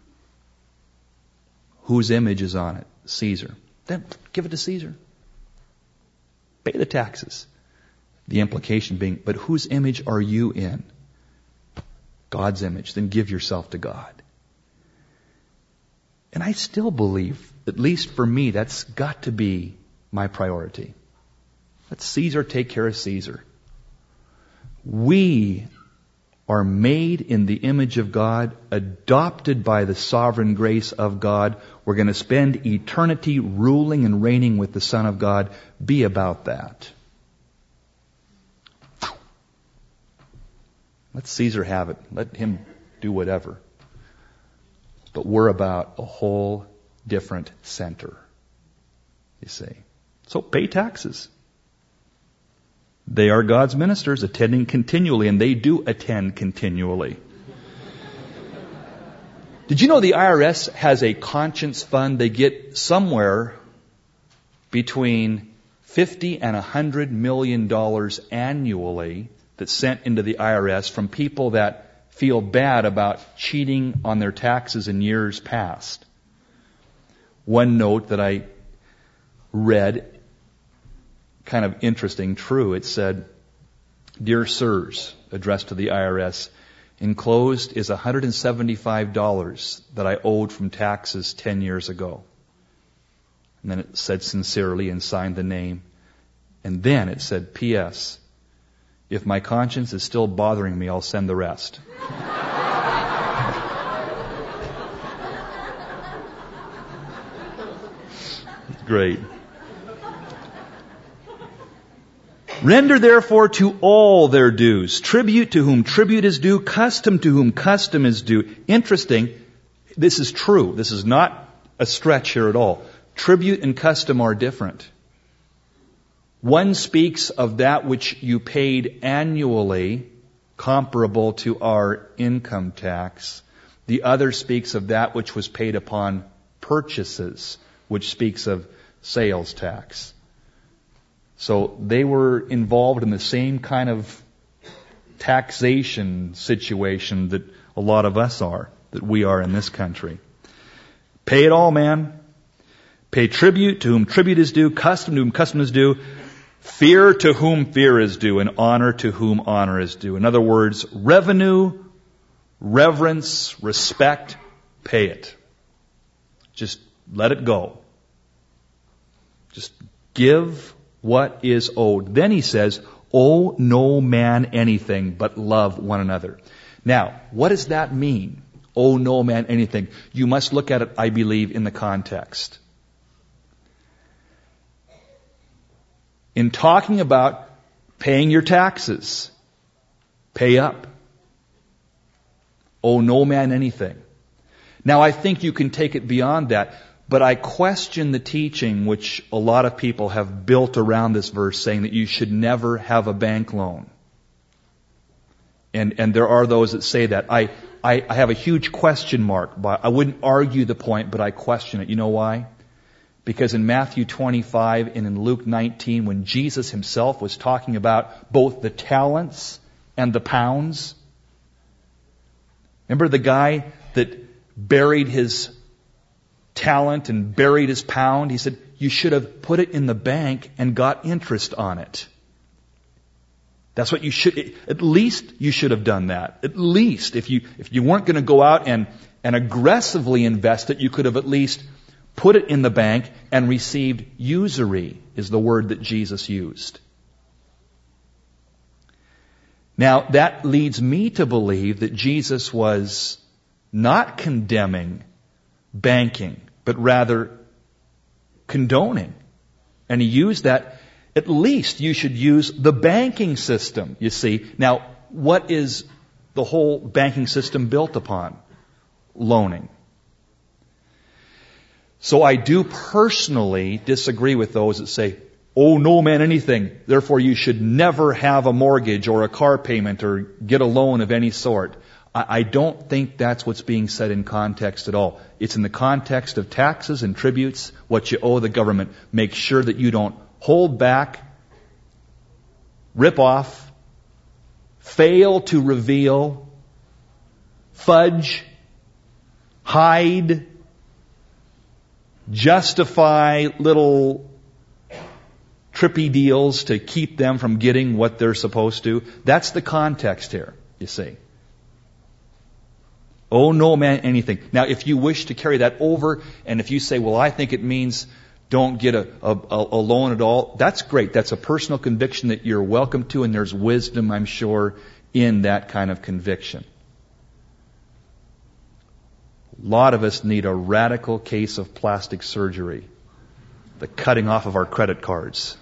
Whose image is on it? Caesar. Then give it to Caesar. Pay the taxes. The implication being, but whose image are you in? God's image. Then give yourself to God. And I still believe, at least for me, that's got to be my priority. Let Caesar take care of Caesar. We are made in the image of God, adopted by the sovereign grace of God. We're going to spend eternity ruling and reigning with the Son of God. Be about that. Let Caesar have it. Let him do whatever. But we're about a whole different center, you see. So pay taxes. They are God's ministers, attending continually, and they do attend continually. Did you know the IRS has a conscience fund? They get somewhere between $50 and $100 million annually that's sent into the IRS from people that feel bad about cheating on their taxes in years past. One note that I read, kind of interesting, true. It said, "Dear Sirs," addressed to the IRS, "enclosed is $175 that I owed from taxes 10 years ago." And then it said sincerely and signed the name. And then it said, "P.S. If my conscience is still bothering me, I'll send the rest." Great. "Render therefore to all their dues, tribute to whom tribute is due, custom to whom custom is due." Interesting, this is true. This is not a stretch here at all. Tribute and custom are different. One speaks of that which you paid annually, comparable to our income tax. The other speaks of that which was paid upon purchases, which speaks of sales tax. So they were involved in the same kind of taxation situation that a lot of us are, that we are in this country. Pay it all, man. Pay tribute to whom tribute is due, custom to whom custom is due, fear to whom fear is due, and honor to whom honor is due. In other words, revenue, reverence, respect, pay it. Just let it go. Just give what is owed. Then he says, "Owe no man anything, but love one another." Now, what does that mean? Owe no man anything. You must look at it, I believe, in the context. In talking about paying your taxes, pay up. Owe no man anything. Now, I think you can take it beyond that. But I question the teaching which a lot of people have built around this verse, saying that you should never have a bank loan. And there are those that say that. I have a huge question mark. I wouldn't argue the point, but I question it. You know why? Because in Matthew 25 and in Luke 19, when Jesus himself was talking about both the talents and the pounds, remember the guy that buried his talent and buried his pound? He said, you should have put it in the bank and got interest on it. That's what you should, at least you should have done that. At least if you weren't going to go out and aggressively invest it, you could have at least put it in the bank and received usury, is the word that Jesus used. Now, that leads me to believe that Jesus was not condemning banking, but rather condoning. And he used that, at least you should use the banking system, you see. Now, what is the whole banking system built upon? Loaning. So I do personally disagree with those that say, "Oh, no man anything, therefore you should never have a mortgage or a car payment or get a loan of any sort." I don't think that's what's being said in context at all. It's in the context of taxes and tributes, what you owe the government. Make sure that you don't hold back, rip off, fail to reveal, fudge, hide, justify little trippy deals to keep them from getting what they're supposed to. That's the context here, you see. Owe no man anything. Now, if you wish to carry that over, and if you say, well, I think it means don't get a loan at all, that's great. That's a personal conviction that you're welcome to, and there's wisdom, I'm sure, in that kind of conviction. A lot of us need a radical case of plastic surgery, the cutting off of our credit cards.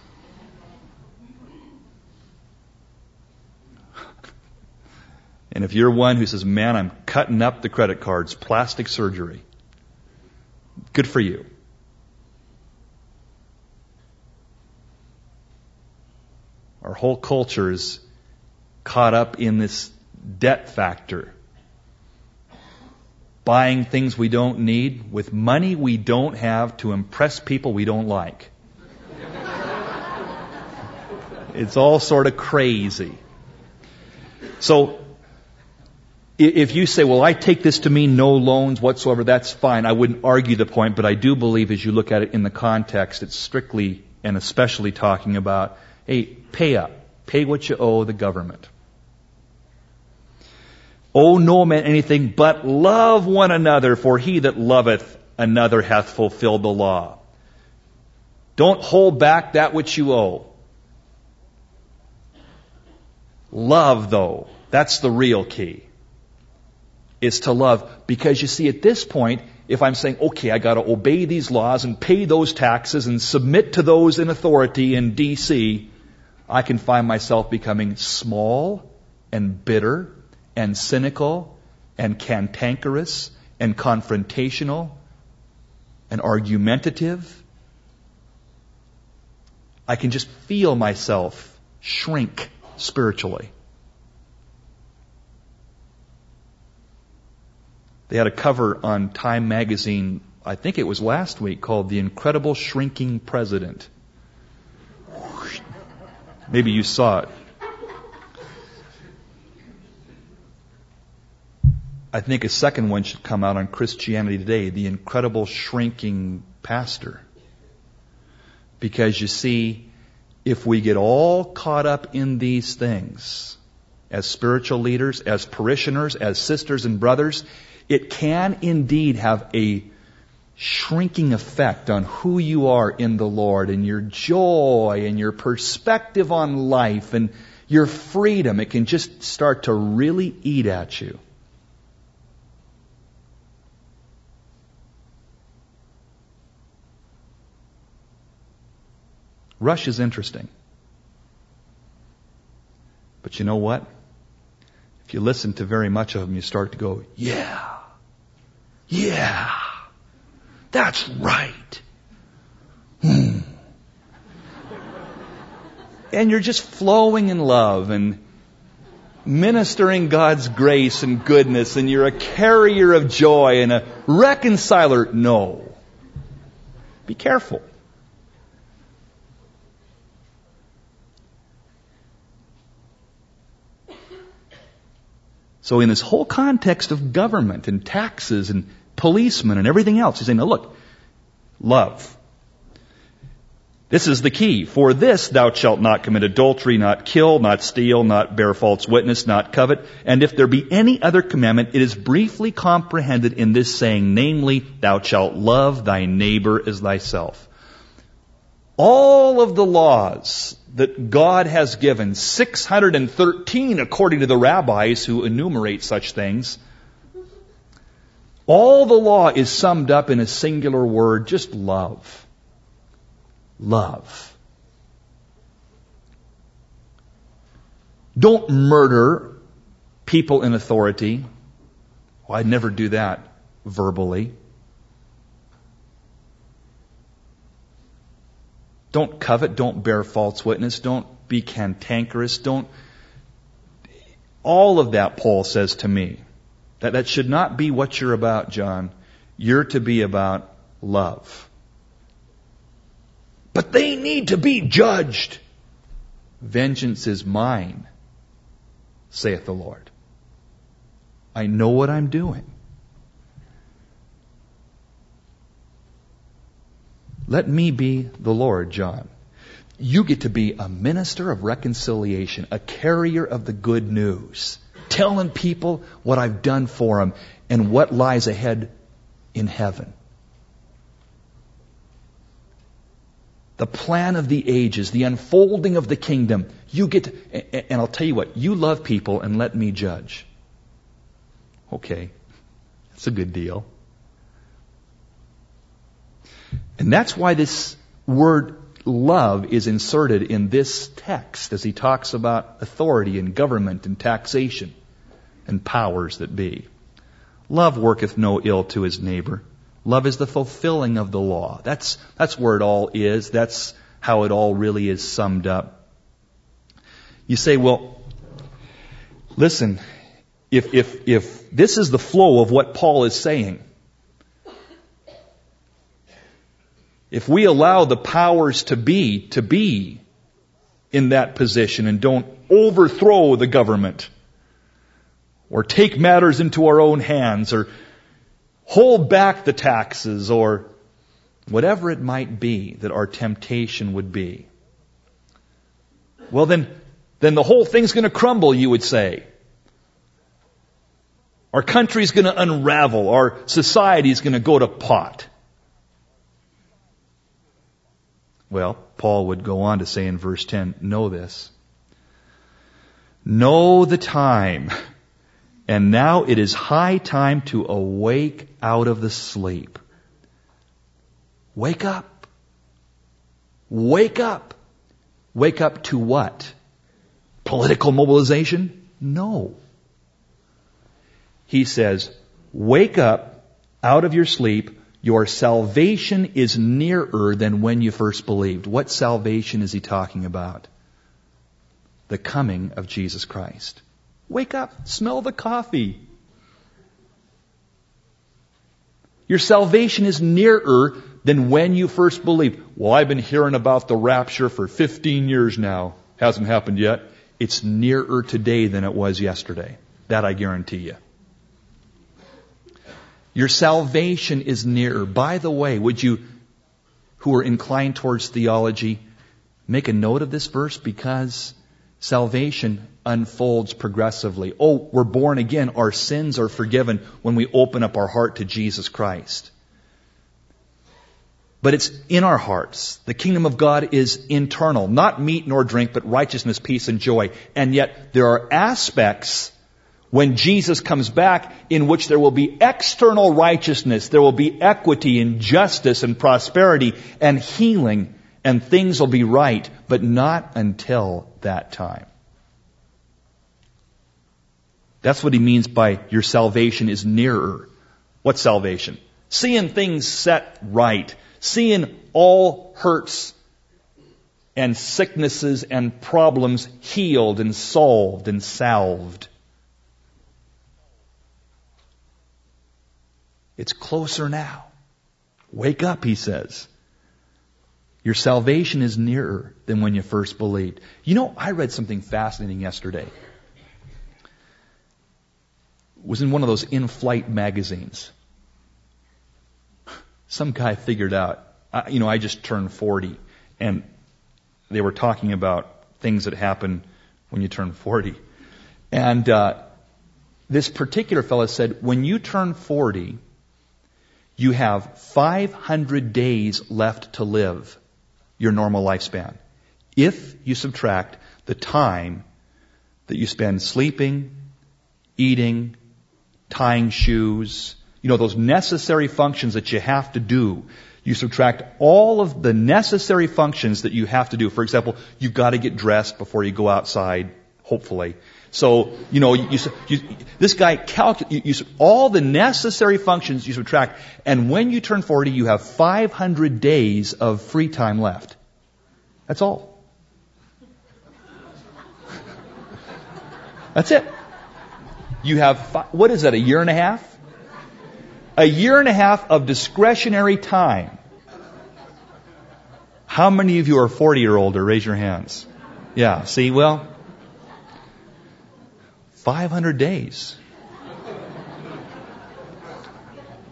And if you're one who says, man, I'm cutting up the credit cards, plastic surgery, good for you. Our whole culture is caught up in this debt factor. Buying things we don't need with money we don't have to impress people we don't like. It's all sort of crazy. So, if you say, well, I take this to mean no loans whatsoever, that's fine. I wouldn't argue the point, but I do believe as you look at it in the context, it's strictly and especially talking about, hey, pay up. Pay what you owe the government. Owe no man anything, but love one another, for he that loveth another hath fulfilled the law. Don't hold back that which you owe. Love, though, that's the real key. Is to love. Because you see, at this point, if I'm saying, okay, I got to obey these laws and pay those taxes and submit to those in authority in D.C., I can find myself becoming small and bitter and cynical and cantankerous and confrontational and argumentative. I can just feel myself shrink spiritually. They had a cover on Time magazine, I think it was last week, called The Incredible Shrinking President. Maybe you saw it. I think a second one should come out on Christianity Today, The Incredible Shrinking Pastor. Because you see, if we get all caught up in these things, as spiritual leaders, as parishioners, as sisters and brothers, it can indeed have a shrinking effect on who you are in the Lord and your joy and your perspective on life and your freedom. It can just start to really eat at you. Rush is interesting. But you know what? If you listen to very much of them, you start to go, yeah, that's right. And you're just flowing in love and ministering God's grace and goodness, and you're a carrier of joy and a reconciler. No. Be careful. So in this whole context of government and taxes and policemen and everything else, he's saying, now look, love. This is the key. For this thou shalt not commit adultery, not kill, not steal, not bear false witness, not covet. And if there be any other commandment, it is briefly comprehended in this saying, namely, thou shalt love thy neighbor as thyself. All of the laws that God has given, 613 according to the rabbis who enumerate such things, all the law is summed up in a singular word, just love. Love. Don't murder people in authority. Well, I'd never do that verbally. Don't covet, don't bear false witness, don't be cantankerous, all of that, Paul says to me. That should not be what you're about, John. You're to be about love. But they need to be judged. Vengeance is mine, saith the Lord. I know what I'm doing. Let me be the Lord, John. You get to be a minister of reconciliation, a carrier of the good news. telling people what I've done for them and what lies ahead in heaven. The plan of the ages, the unfolding of the kingdom. You get to, and I'll tell you what, you love people and let me judge. Okay, that's a good deal. And that's why this word love is inserted in this text as he talks about authority and government and taxation and powers that be. Love worketh no ill to his neighbor. Love is the fulfilling of the law. That's where it all is. That's how it all really is summed up. You say, well, listen, if this is the flow of what Paul is saying, if we allow the powers to be in that position and don't overthrow the government or take matters into our own hands or hold back the taxes or whatever it might be that our temptation would be, well then the whole thing's going to crumble, you would say. Our country's going to unravel. Our society's going to go to pot. Well, Paul would go on to say in verse 10, know this. Know the time. And now it is high time to awake out of the sleep. Wake up. Wake up. Wake up to what? Political mobilization? No. He says, wake up out of your sleep. Your salvation is nearer than when you first believed. What salvation is he talking about? The coming of Jesus Christ. Wake up. Smell the coffee. Your salvation is nearer than when you first believed. Well, I've been hearing about the rapture for 15 years now. Hasn't happened yet. It's nearer today than it was yesterday. That I guarantee you. Your salvation is nearer. By the way, would you, who are inclined towards theology, make a note of this verse? Because salvation unfolds progressively. Oh, we're born again. Our sins are forgiven when we open up our heart to Jesus Christ. But it's in our hearts. The kingdom of God is internal. Not meat nor drink, but righteousness, peace, and joy. And yet there are aspects when Jesus comes back in which there will be external righteousness, there will be equity and justice and prosperity and healing, and things will be right, but not until that time. That's what he means by your salvation is nearer. What salvation? Seeing things set right. Seeing all hurts and sicknesses and problems healed and solved and salved. It's closer now. Wake up, he says. Your salvation is nearer than when you first believed. You know, I read something fascinating yesterday. It was in one of those in-flight magazines. Some guy figured out, I just turned 40, and they were talking about things that happen when you turn 40. And this particular fellow said, when you turn 40, you have 500 days left to live your normal lifespan. If you subtract the time that you spend sleeping, eating, tying shoes, those necessary functions that you have to do. You subtract all of the necessary functions that you have to do. For example, you've got to get dressed before you go outside, hopefully. So, this guy calculates all the necessary functions you subtract, and when you turn 40, you have 500 days of free time left. That's all. That's it. You have, what is that, a year and a half? A year and a half of discretionary time. How many of you are 40 or older? Raise your hands. Yeah, see, 500 days.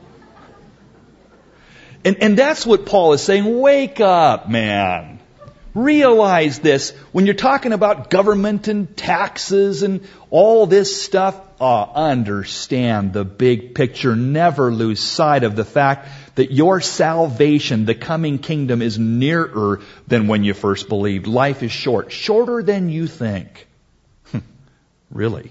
And that's what Paul is saying. Wake up, man. Realize this. When you're talking about government and taxes and all this stuff, understand the big picture. Never lose sight of the fact that your salvation, the coming kingdom, is nearer than when you first believed. Life is short. Shorter than you think. Really.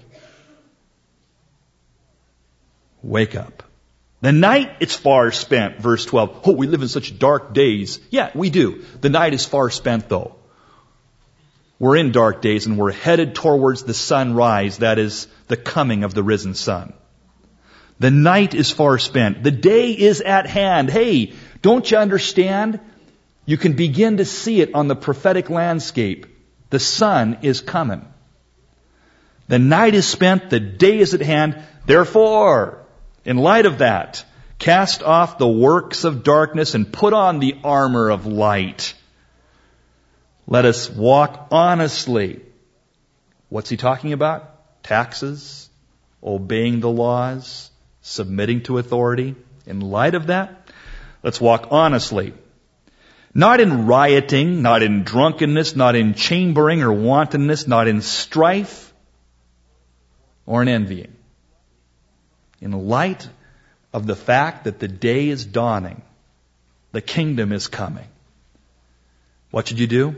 Wake up. The night, it's far spent. Verse 12. Oh, we live in such dark days. Yeah, we do. The night is far spent, though. We're in dark days and we're headed towards the sunrise. That is the coming of the risen sun. The night is far spent. The day is at hand. Hey, don't you understand? You can begin to see it on the prophetic landscape. The sun is coming. The night is spent. The day is at hand. Therefore, in light of that, cast off the works of darkness and put on the armor of light. Let us walk honestly. What's he talking about? Taxes, obeying the laws, submitting to authority. In light of that, let's walk honestly. Not in rioting, not in drunkenness, not in chambering or wantonness, not in strife or in envying. In light of the fact that the day is dawning, the kingdom is coming. What should you do?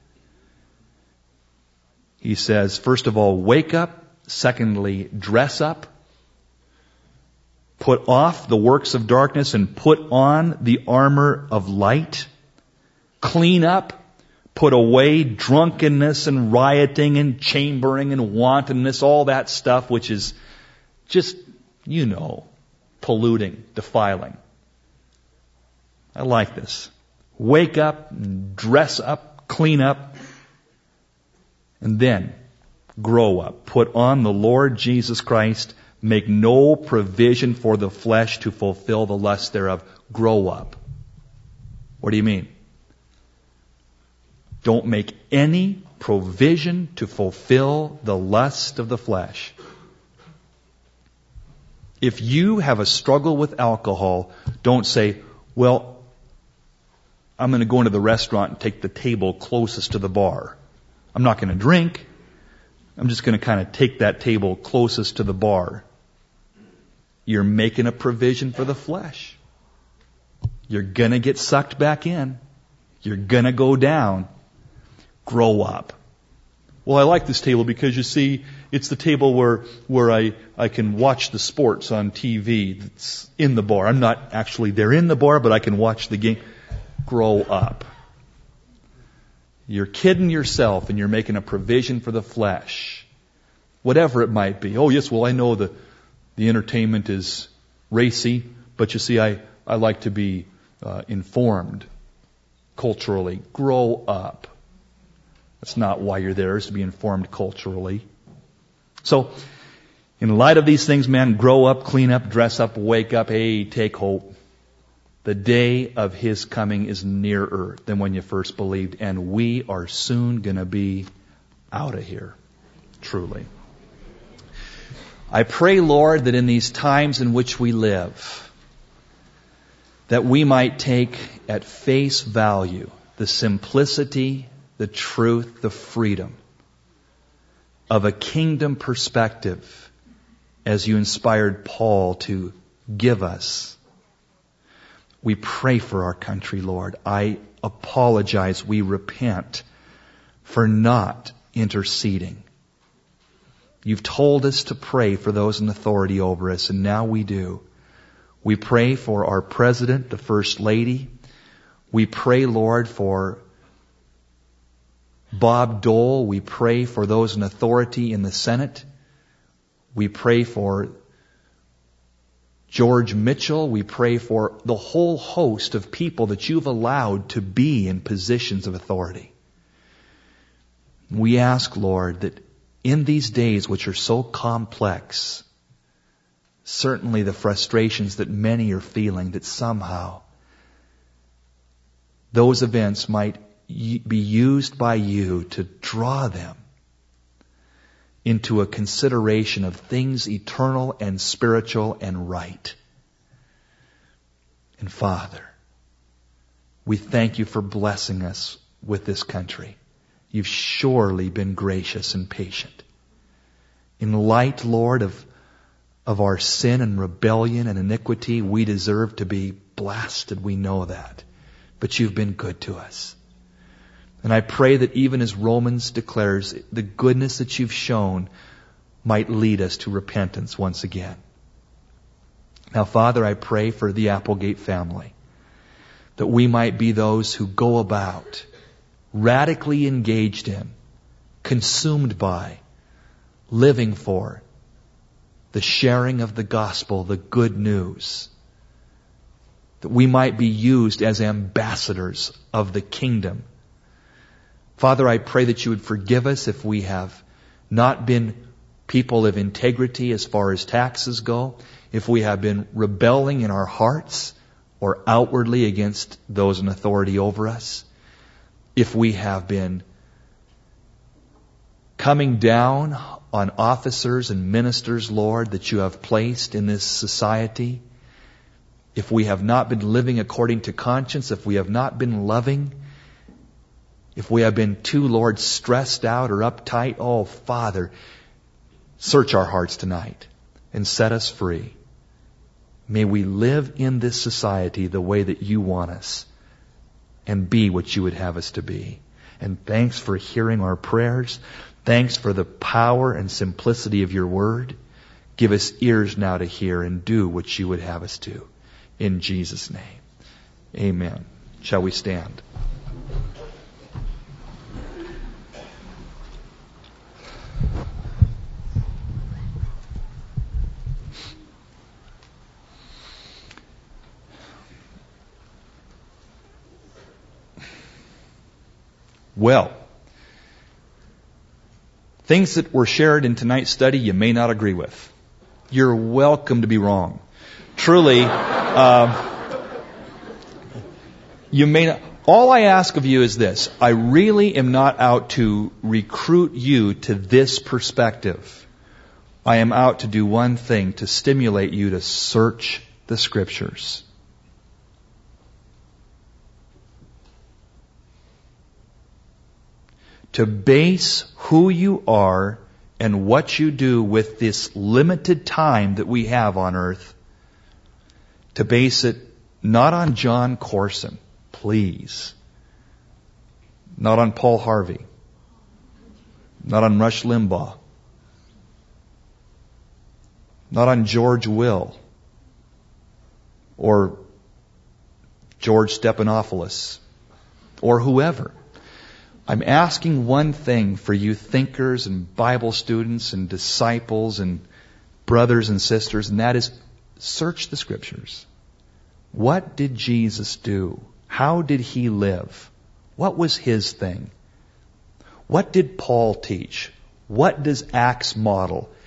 He says, first of all, wake up. Secondly, dress up. Put off the works of darkness and put on the armor of light. Clean up. Put away drunkenness and rioting and chambering and wantonness, all that stuff which is just, polluting, defiling. I like this. Wake up, dress up, clean up, and then grow up. Put on the Lord Jesus Christ. Make no provision for the flesh to fulfill the lust thereof. Grow up. What do you mean? Don't make any provision to fulfill the lust of the flesh. If you have a struggle with alcohol, don't say, well, I'm going to go into the restaurant and take the table closest to the bar. I'm not going to drink. I'm just going to kind of take that table closest to the bar. You're making a provision for the flesh. You're going to get sucked back in. You're going to go down. Grow up. Well, I like this table because, you see, it's the table where I can watch the sports on TV. It's in the bar. I'm not actually there in the bar, but I can watch the game. Grow up. You're kidding yourself and you're making a provision for the flesh. Whatever it might be. Oh, yes, well, I know the entertainment is racy, but you see, I like to be informed culturally. Grow up. That's not why you're there, is to be informed culturally. So, in light of these things, man, grow up, clean up, dress up, wake up. Hey, take hope. The day of His coming is nearer than when you first believed, and we are soon going to be out of here. Truly. I pray, Lord, that in these times in which we live, that we might take at face value the simplicity, the truth, the freedom of a kingdom perspective as you inspired Paul to give us. We pray for our country, Lord. I apologize. We repent for not interceding. You've told us to pray for those in authority over us, and now we do. We pray for our President, the First Lady. We pray, Lord, for Bob Dole. We pray for those in authority in the Senate. We pray for George Mitchell. We pray for the whole host of people that you've allowed to be in positions of authority. We ask, Lord, that in these days which are so complex, certainly the frustrations that many are feeling, that somehow those events might be used by you to draw them into a consideration of things eternal and spiritual and right. And Father, we thank you for blessing us with this country. You've surely been gracious and patient. In light, Lord, of our sin and rebellion and iniquity, we deserve to be blasted. We know that. But you've been good to us. And I pray that even as Romans declares, the goodness that you've shown might lead us to repentance once again. Now, Father, I pray for the Applegate family, that we might be those who go about radically engaged in, consumed by, living for the sharing of the gospel, the good news, that we might be used as ambassadors of the kingdom. Father, I pray that you would forgive us if we have not been people of integrity as far as taxes go, if we have been rebelling in our hearts or outwardly against those in authority over us, if we have been coming down on officers and ministers, Lord, that you have placed in this society, if we have not been living according to conscience, if we have not been loving, if we have been too, Lord, stressed out or uptight, oh, Father, search our hearts tonight and set us free. May we live in this society the way that you want us and be what you would have us to be. And thanks for hearing our prayers. Thanks for the power and simplicity of your word. Give us ears now to hear and do what you would have us do. In Jesus' name, amen. Shall we stand? Well, things that were shared in tonight's study you may not agree with. You're welcome to be wrong. Truly, you may not. All I ask of you is this. I really am not out to recruit you to this perspective. I am out to do one thing, to stimulate you to search the Scriptures. To base who you are and what you do with this limited time that we have on earth, to base it not on John Corson, please, not on Paul Harvey, not on Rush Limbaugh, not on George Will or George Stephanopoulos or whoever. I'm asking one thing for you thinkers and Bible students and disciples and brothers and sisters, and that is search the Scriptures. What did Jesus do? How did he live? What was his thing? What did Paul teach? What does Acts model?